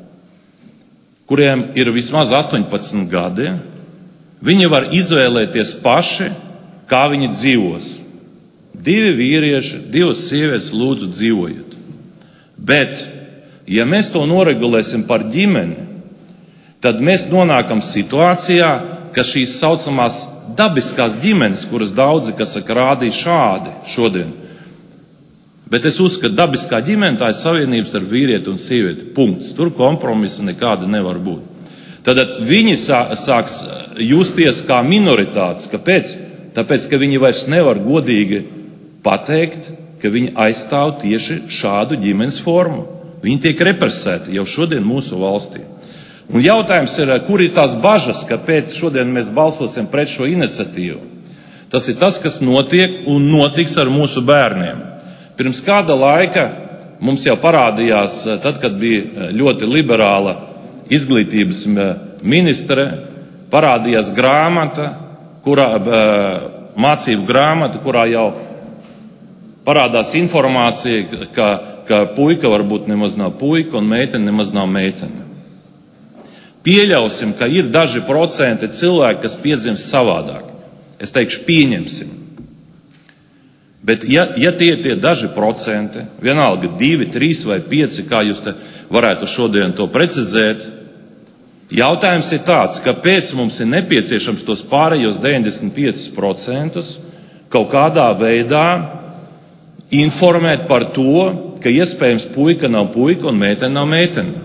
kuriem ir vismaz 18 gadi, viņi var izvēlēties paši, kā viņi dzīvos. 2 vīrieši, 2 sievietes, lūdzu dzīvojiet. Bet, ja mēs to noregulēsim par ģimeni, tad mēs nonākam situācijā, ka šīs saucamās dabiskās ģimenes, kuras daudzi, kas saka, rādīja šādi šodien. Bet es uzskatu, dabiskā ģimene tā ir savienības ar vīrieti un sievieti. Punkts. Tur kompromisa nekāda nevar būt. Tad viņi sāks justies kā minoritātes. Kāpēc? Tāpēc, ka viņi vairs nevar godīgi pateikt, ka viņi aizstāv tieši šādu ģimenes formu. Viņi tiek represēti jau šodien mūsu valstī. Un jautājums ir, kur ir tās bažas, kāpēc šodien mēs balsosim pret šo iniciatīvu. Tas ir tas, kas notiek un notiks ar mūsu bērniem. Pirms kāda laika mums jau parādījās, tad, kad bija ļoti liberāla izglītības ministre, parādījās grāmata, mācību grāmata, kurā jau parādās informācija, ka puika varbūt nemaz nav puika un meitene nemaz nav meitene. Pieļausim, ka ir daži procenti cilvēki, kas piedzimst savādāk. Es teikšu, pieņemsim. Bet ja tie daži procenti, vienalga 2, 3 vai 5, kā jūs te varētu šodien to precizēt, jautājums ir tāds, kāpēc mums ir nepieciešams tos pārējos 95% kaut kādā veidā informēt par to, ka iespējams puika nav puika un meitene nav meitene.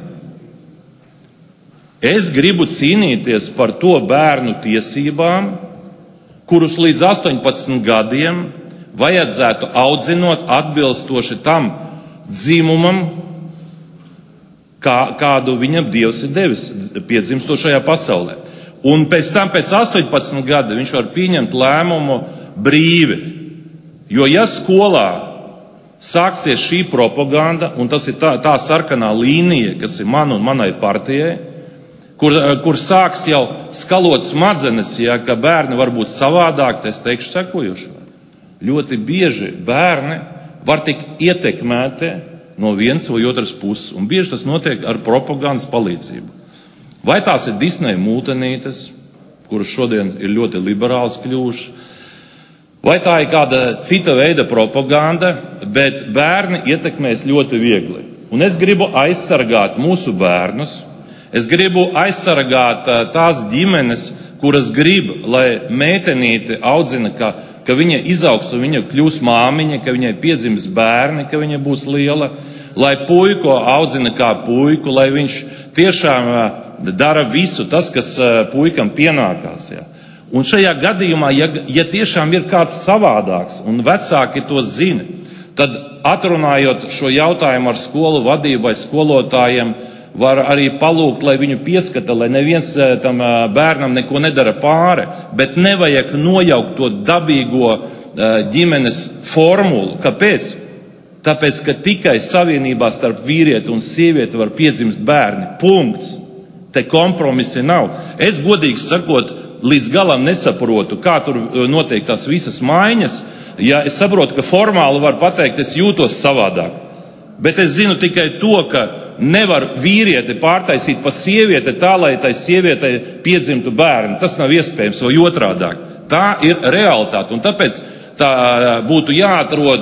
Es gribu cīnīties par to bērnu tiesībām, kurus līdz 18 gadiem vajadzētu audzinot atbilstoši tam dzimumam, kādu viņam Dievs ir devis piedzimstošajā pasaulē. Un pēc tam, pēc 18 gada, viņš var pieņemt lēmumu brīvi. Jo ja skolā sāksies šī propaganda, un tas ir tā sarkanā līnija, kas ir man un manai partijai, kur sāks jau skalot smadzenes, ka bērni var būt savādāk, es teikšu sekojošo. Ļoti bieži bērni var tikt ietekmēti no vienas vai otras puses, un bieži tas notiek ar propagandas palīdzību. Vai tās ir Disneja mūtenītes, kuras šodien ir ļoti liberāls kļuvušas, vai tā ir kāda cita veida propaganda, bet bērni ietekmēs ļoti viegli. Un es gribu aizsargāt mūsu bērnus, es gribu aizsargāt tās ģimenes, kuras grib, lai meitenīte audzina, ka viņa izaugs un viņa kļūs māmiņa, ka viņai piedzims bērni, ka viņa būs liela, lai puiku audzina kā puiku, lai viņš tiešām dara visu tas, kas puikam pienākās. Ja. Un šajā gadījumā, ja tiešām ir kāds savādāks un vecāki to zina, tad atrunājot šo jautājumu ar skolu vadību vai skolotājiem, var arī palūgt, lai viņu pieskata, lai neviens tam bērnam neko nedara pāri, bet nevajag nojaukt to dabīgo ģimenes formulu. Kāpēc? Tāpēc, ka tikai savienībā starp vīrieti un sievieti var piedzimst bērni. Punkts. Te kompromisi nav. Es godīgi sakot, līdz galam nesaprotu, kā tur notiek tās visas maiņas. Ja es saprotu, ka formāli var pateikt, es jūtos savādāk. Bet es zinu tikai to, ka nevar vīrieti pārtaisīt pa sievieti tā, lai tai sievietei piedzimtu bērni. Tas nav iespējams, vai otrādāk. Tā ir realitāte. Un tāpēc tā būtu jāatrod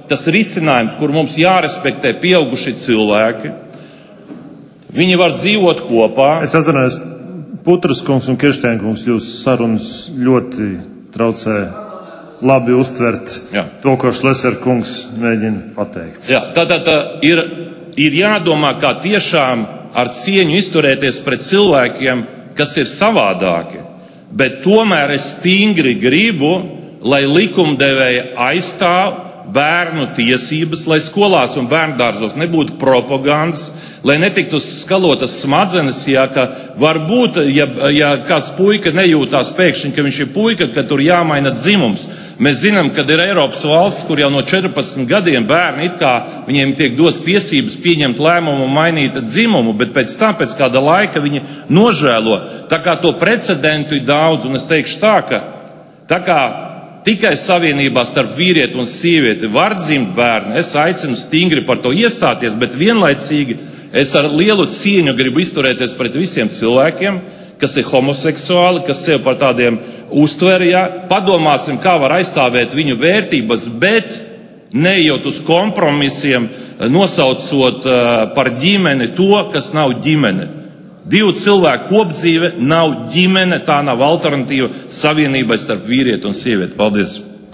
tas risinājums, kur mums jārespektē pieauguši cilvēki. Viņi var dzīvot kopā. Es atvainojos, Putras kungs un Kirsteina kungs, jūsu sarunas ļoti traucē labi uztvert to, ko Šleser kungs mēģina pateikt. Jā, tātad ir jādomā, kā tiešām ar cieņu izturēties pret cilvēkiem, kas ir savādāki. Bet tomēr es stingri gribu, lai likumdevēja aizstāv bērnu tiesības, lai skolās un bērndārzos nebūtu propagandas, lai netiktu skalotas smadzenes, ka varbūt, ja kāds puika nejūtās pēkšņi, ka viņš ir puika, ka tur jāmaina dzimums. Mēs zinām, ka ir Eiropas valsts, kur jau no 14 gadiem bērni it kā viņiem tiek dots tiesības pieņemt lēmumu un mainīt dzimumu, bet pēc tam, pēc kāda laika viņi nožēlo. Tā kā to precedentu ir daudz, un es teikšu tā kā tikai savienībā starp vīrieti un sievieti var dzimt bērni, es aicinu stingri par to iestāties, bet vienlaicīgi es ar lielu cieņu gribu izturēties pret visiem cilvēkiem, kas ir homoseksuāli, kas sev par tādiem uztver. Padomāsim, kā var aizstāvēt viņu vērtības, bet neejot uz kompromisiem, nosaucot par ģimeni to, kas nav ģimene. Divu cilvēku kopdzīve nav ģimene, tā nav alternatīva savienībai starp vīrieti un sievieti. Paldies!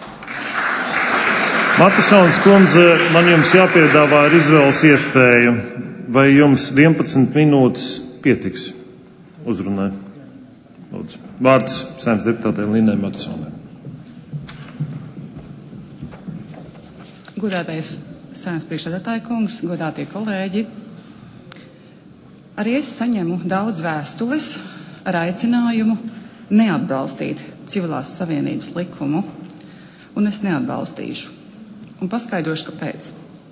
Matisons kundze, man jums jāpiedāvā ir izvēles iespēja. Vai jums 11 minūtes pietiks uzrunai? Lūdzu. Vārds Saeimas deputātei Linnai Matisonai. Godātais Saeimas priekšsēdētāja kungs, godātie kolēģi. Arī es saņemu daudz vēstules ar aicinājumu neatbalstīt civilās savienības likumu, un es neatbalstīšu. Un paskaidrošu, kāpēc.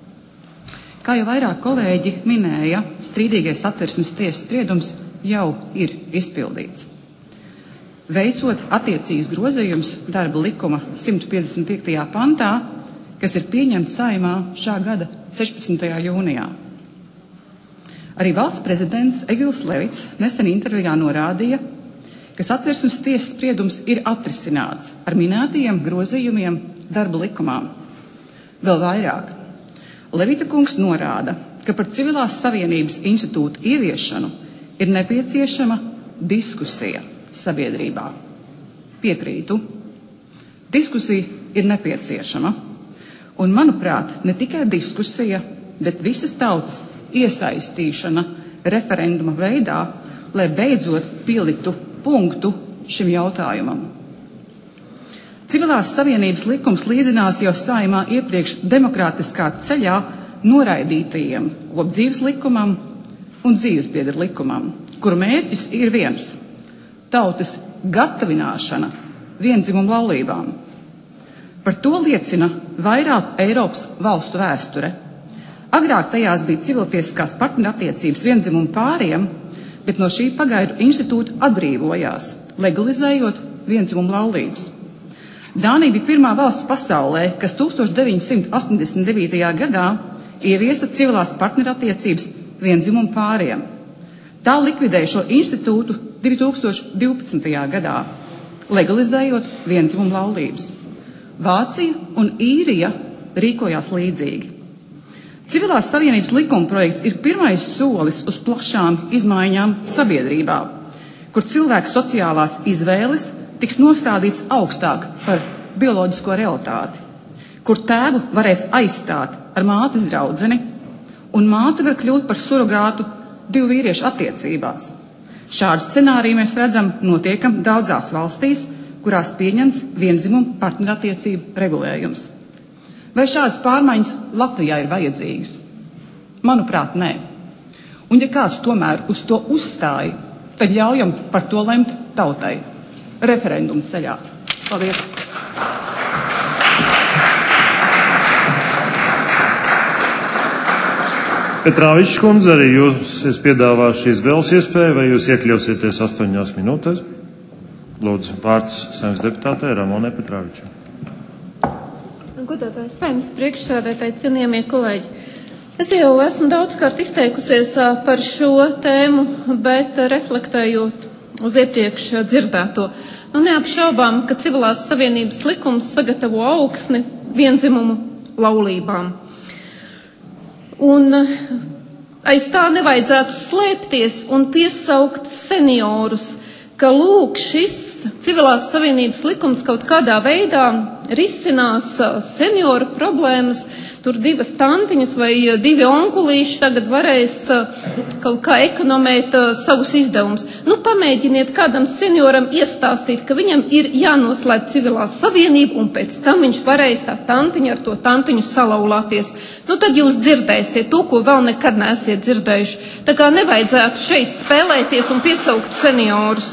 Kā jau vairāk kolēģi minēja, strīdīgais Satversmes tiesas spriedums jau ir izpildīts. Veicot attiecīgus grozījumus darba likuma 155. pantā, kas ir pieņemts Saeimā šā gada 16. jūnijā. Arī valsts prezidents Egils Levits nesen intervijā norādīja, ka Satversmes tiesas spriedums ir atrisināts ar minētajiem grozījumiem darba likumā. Vēl vairāk. Levita kungs norāda, ka par civilās savienības institūtu ieviešanu ir nepieciešama diskusija sabiedrībā. Piekrītu. Diskusija ir nepieciešama. Un, manuprāt, ne tikai diskusija, bet visas tautas iesaistīšana referenduma veidā, lai beidzot pieliktu punktu šim jautājumam. Civilās savienības likums līdzinās jau Saeimā iepriekš demokrātiskā ceļā noraidītajiem kopdzīves likumam un dzīvesbiedra likumam, kuru mērķis ir viens – tautas gatavināšana viendzimumu laulībām. Par to liecina vairāku Eiropas valstu vēsture. Agrāk tajās bija civiltiesiskās partnerattiecības viendzimumu pāriem, bet no šī pagaidu institūta atbrīvojās, legalizējot viendzimumu laulības. Dānija bija pirmā valsts pasaulē, kas 1989. gadā ieviesa civilās partnerattiecības viendzimumu pāriem. Tā likvidēja šo institūtu 2012. gadā, legalizējot viendzimumu laulības. Vācija un Īrija rīkojās līdzīgi. Civilās savienības likuma projekts ir pirmais solis uz plašām izmaiņām sabiedrībā, kur cilvēku sociālās izvēles tiks nostādīts augstāk par bioloģisko realitāti, kur tēvu varēs aizstāt ar mātes draudzeni, un māte var kļūt par surogātu divu vīriešu attiecībās. Šādu scenāriju mēs redzam notiekam daudzās valstīs, kurās pieņems viendzimumu partnerattiecību regulējums. Vai šādas pārmaiņas Latvijā ir vajadzīgas? Manuprāt, nē. Un ja kāds tomēr uz to uzstāja, tad ļaujam par to lemt tautai. Referendumu ceļā. Paldies! Petrāvičs kundze, arī jūs es piedāvāšu izvēles iespēju, vai jūs iekļausieties 8 minūtēs? Lūdzu, vārds Saeimas deputātei Ramonai Petrāvičai. Godātais Saeimas priekšsēdētāji, cienījamie kolēģi. Es jau esmu daudzkārt izteikusies par šo tēmu, bet reflektējot uz iepriekš dzirdēto. Neapšaubām, ka civilās savienības likums sagatavo augsni viendzimumu laulībām. Un aiz tā nevajadzētu slēpties un piesaukt seniorus, ka lūk, šis civilās savienības likums kaut kādā veidā risinās senioru problēmas. Tur 2 tantiņas vai 2 onkulīši tagad varēs kaut kā ekonomēt savus izdevumus. Nu, pamēģiniet kādam senioram iestāstīt, ka viņam ir jānoslēdz civilā savienība, un pēc tam viņš varēs tā tantiņa ar to tantiņu salaulāties. Nu, tad jūs dzirdēsiet to, ko vēl nekad neesiet dzirdējuši. Tā kā nevajadzētu šeit spēlēties un piesaukt seniorus.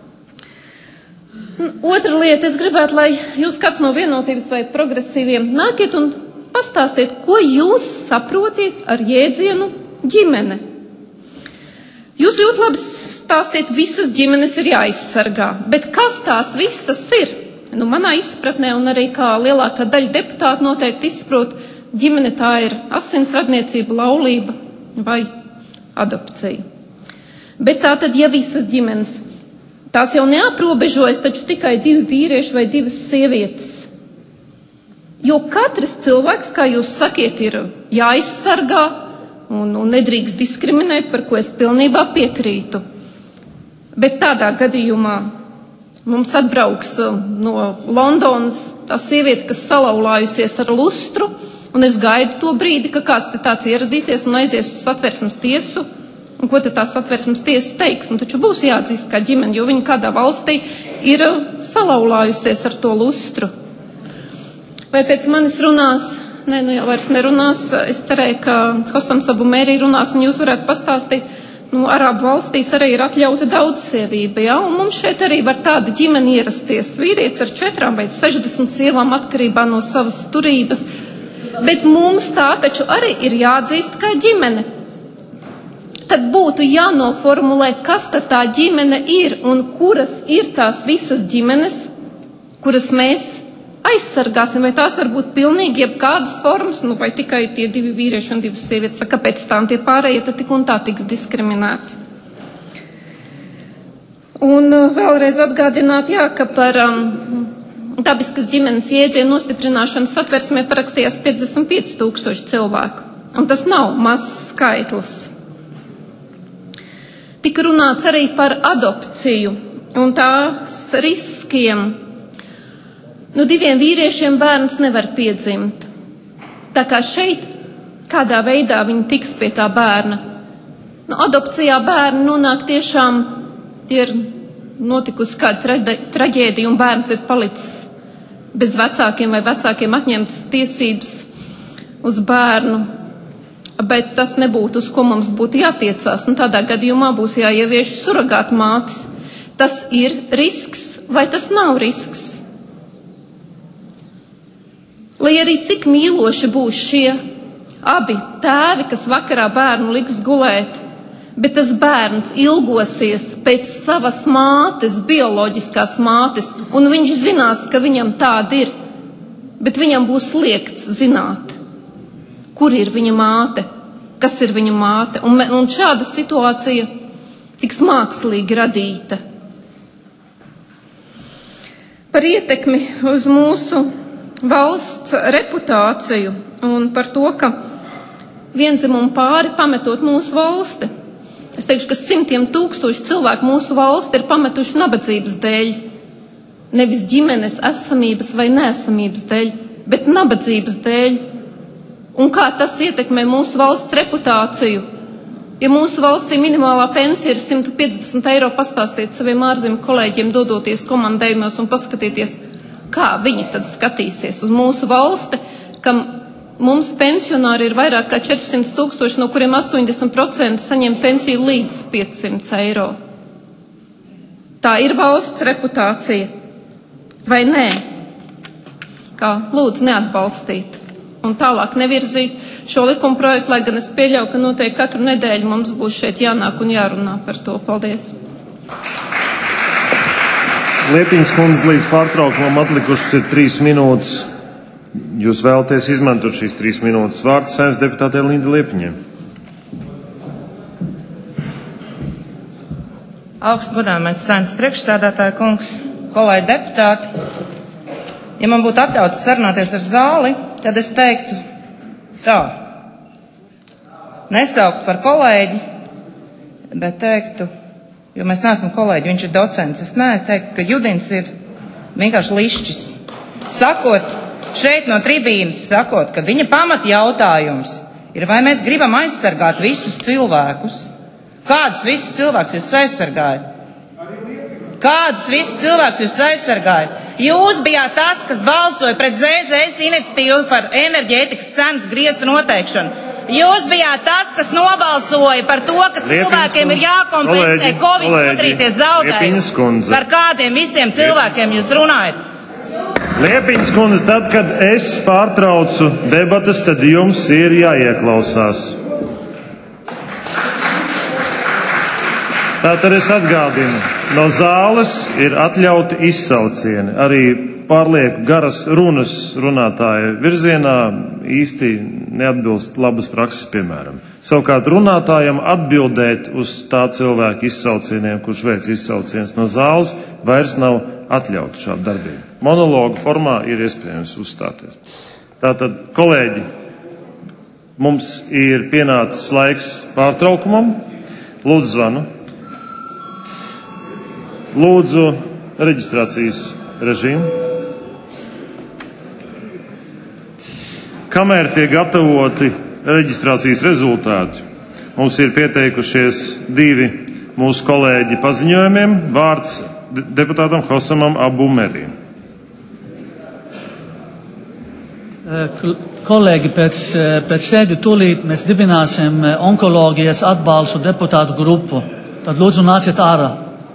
Otra lieta, es gribētu, lai jūs kāds no vienotības vai progresīviem nākiet un pastāstiet, ko jūs saprotiet ar jēdzienu ģimene. Jūs ļoti labi stāstiet, visas ģimenes ir jāizsargā, bet kas tās visas ir? Nu, manā izpratnē, un arī kā lielākā daļa deputātu noteikti izsaprot, ģimene tā ir asinsradniecība, laulība vai adopcija. Bet tā tad, ja visas ģimenes, tās jau neaprobežojas taču tikai 2 vīrieši vai 2 sievietes. Jo katrs cilvēks, kā jūs sakiet, ir jāizsargā un nedrīkst diskriminēt, par ko es pilnībā piekrītu. Bet tādā gadījumā mums atbrauks no Londonas tā sieviete, kas salaulājusies ar lustru, un es gaidu to brīdi, ka kāds te tāds ieradīsies un aizies uz Satversmes tiesu. Un ko te tā Satversmes tiesa teiks? Un taču būs jāatzīst kā ģimene, jo viņa kādā valstī ir salaulājusies ar to lustru. Vai pēc manis runās? Nē, nu jau vairs nerunās. Es cerēju, ka Hosams Abu Mērī runās, un jūs varētu pastāstīt, Arābu valstīs arī ir atļauta daudzsievība, ja? Un mums šeit arī var tāda ģimene ierasties. Vīrietis ar 4 vai 60 sievām atkarībā no savas turības. Bet mums tā taču arī ir jāatzīst kā ģimene. Tad būtu jānoformulē, kas tad tā ģimene ir un kuras ir tās visas ģimenes, kuras mēs aizsargāsim, vai tās var būt pilnīgi jebkādas formas, nu vai tikai tie 2 vīrieši un 2 sievietes, kāpēc tā tie pārējie tad tik un tā tiks diskriminēti. Un vēlreiz atgādināt, jā, ka par dabiskas ģimenes jēdzienu nostiprināšanu Satversmē parakstījās 55,000 cilvēku, un tas nav mazs skaitlis. Tika runāts arī par adopciju un tās riskiem. Nu, 2 vīriešiem bērns nevar piedzimt. Tā kā šeit kādā veidā viņi tiks pie tā bērna. Nu, adopcijā bērni nonāk tiešām, tie ir notikusi kāda traģēdija un bērns ir palicis bez vecākiem vai vecākiem atņemtas tiesības uz bērnu. Bet tas nebūtu, uz ko mums būtu jātiecās. Nu, tādā gadījumā būs jāievieš surogāta mātes. Tas ir risks vai tas nav risks? Lai arī cik mīloši būs šie abi tēvi, kas vakarā bērnu liks gulēt, bet tas bērns ilgosies pēc savas mātes, bioloģiskās mātes, un viņš zinās, ka viņam tāda ir, bet viņam būs liegts zināt, kur ir viņa māte, kas ir viņa māte, un šāda situācija tiks mākslīgi radīta. Par ietekmi uz mūsu valsts reputāciju un par to, ka viendzimumu pāri pametot mūsu valsti. Es teikšu, ka 100,000 cilvēku mūsu valsti ir pametuši nabadzības dēļ. Nevis ģimenes esamības vai neesamības dēļ, bet nabadzības dēļ. Un kā tas ietekmē mūsu valsts reputāciju? Ja mūsu valstī minimālā pensija ir 150 eiro, pastāstiet saviem ārzemju kolēģiem, dodoties komandējumos un paskatieties, kā viņi tad skatīsies uz mūsu valsti, kam mums pensionāri ir vairāk kā 400,000, no kuriem 80% saņem pensiju līdz 500 eiro. Tā ir valsts reputācija, vai nē? Kā lūdzu neatbalstīt un tālāk nevirzīt šo likuma projektu, lai gan es pieļauju, ka noteikti katru nedēļu mums būs šeit jānāk un jārunā par to. Paldies! Liepiņas kundze, līdz pārtraukumam atlikušas ir 3 minūtes. Jūs vēlaties izmantot šīs 3 minūtes. Vārds Saeimas deputātei Lindai Liepiņai. Augstgodāmais Saeimas priekšsēdētāja kungs, kolēģi deputāti. Ja man būtu atļauts sarunāties ar zāli, tad es teiktu tā, nesaukt par kolēģi, bet teiktu, jo mēs neesam kolēģi, viņš ir docents, es teiktu, ka Judins ir vienkārši lišķis. Sakot, šeit no tribīnas sakot, ka viņa pamat jautājums ir, vai mēs gribam aizsargāt visus cilvēkus. Kādus visus cilvēkus jūs aizsargājat? Kādus visus cilvēkus jūs aizsargājat? Jūs bijāt tas, kas balsoja pret ZZS iniciatīvu par enerģētikas cenas griestu noteikšanu. Jūs bijāt tas, kas nobalsoja par to, ka cilvēkiem ir jākompensē Covid nodarīties zaudējumi. Par kādiem visiem cilvēkiem jūs runājat? Liepiņas kundze, tad, kad es pārtraucu debatas, tad jums ir jāieklausās. Tātad es atgādinu, no zāles ir atļauti izsaucieni. Arī pārlieku garas runas runātāja virzienā īsti neatbilst labas prakses piemēram. Savukārt runātājam atbildēt uz tā cilvēka izsaucieniem, kurš veic izsaucienus no zāles, vairs nav atļauta šāda darbība. Monologu formā ir iespējams uzstāties. Tātad, kolēģi, mums ir pienācis laiks pārtraukumam. Lūdzu zvanu. Lūdzu reģistrācijas režīmu. Kamēr tiek gatavoti reģistrācijas rezultāti, mums ir pieteikušies 2 mūsu kolēģi paziņojumiem. Vārds deputātam Hosamam Abumerim. Kolēģi, pēc sēdi tūlīt mēs dibināsim onkoloģijas atbalstu deputātu grupu. Tad lūdzu nāciet ārā.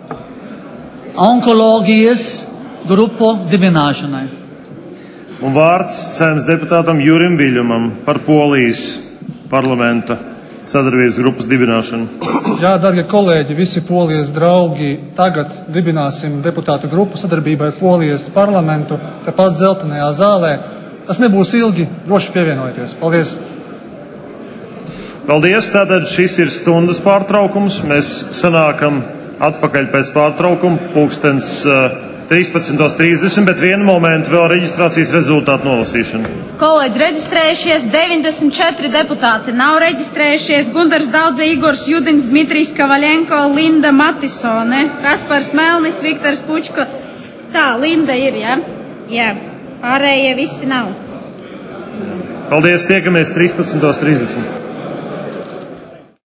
Onkoloģijas grupu dibināšanai. Un vārds Saeimas deputātam Jurim Viļņumam par Polijas parlamenta sadarbības grupas dibināšanu. Jā, darbie kolēģi, visi Polijas draugi, tagad dibināsim deputātu grupu sadarbībai ar Polijas parlamentu, tepat Zeltenajā zālē. Tas nebūs ilgi, droši pievienojieties. Paldies! Paldies, tātad šis ir stundas pārtraukums. Mēs sanākam atpakaļ pēc pārtraukuma pulkstens 13:30, bet vienu momentu vēl reģistrācijas rezultātu nolasīšana. Kolēģi reģistrējušies 94 deputāti, nav reģistrējušies Gundars Daudze, Igors Judins, Dmitrijs Kavaļenko, Linda Matisone, Kaspars Melnis, Viktors Pučko. Tā, Linda ir, ja? Jā, pārējie visi nav. Paldies, tiekamies 13:30.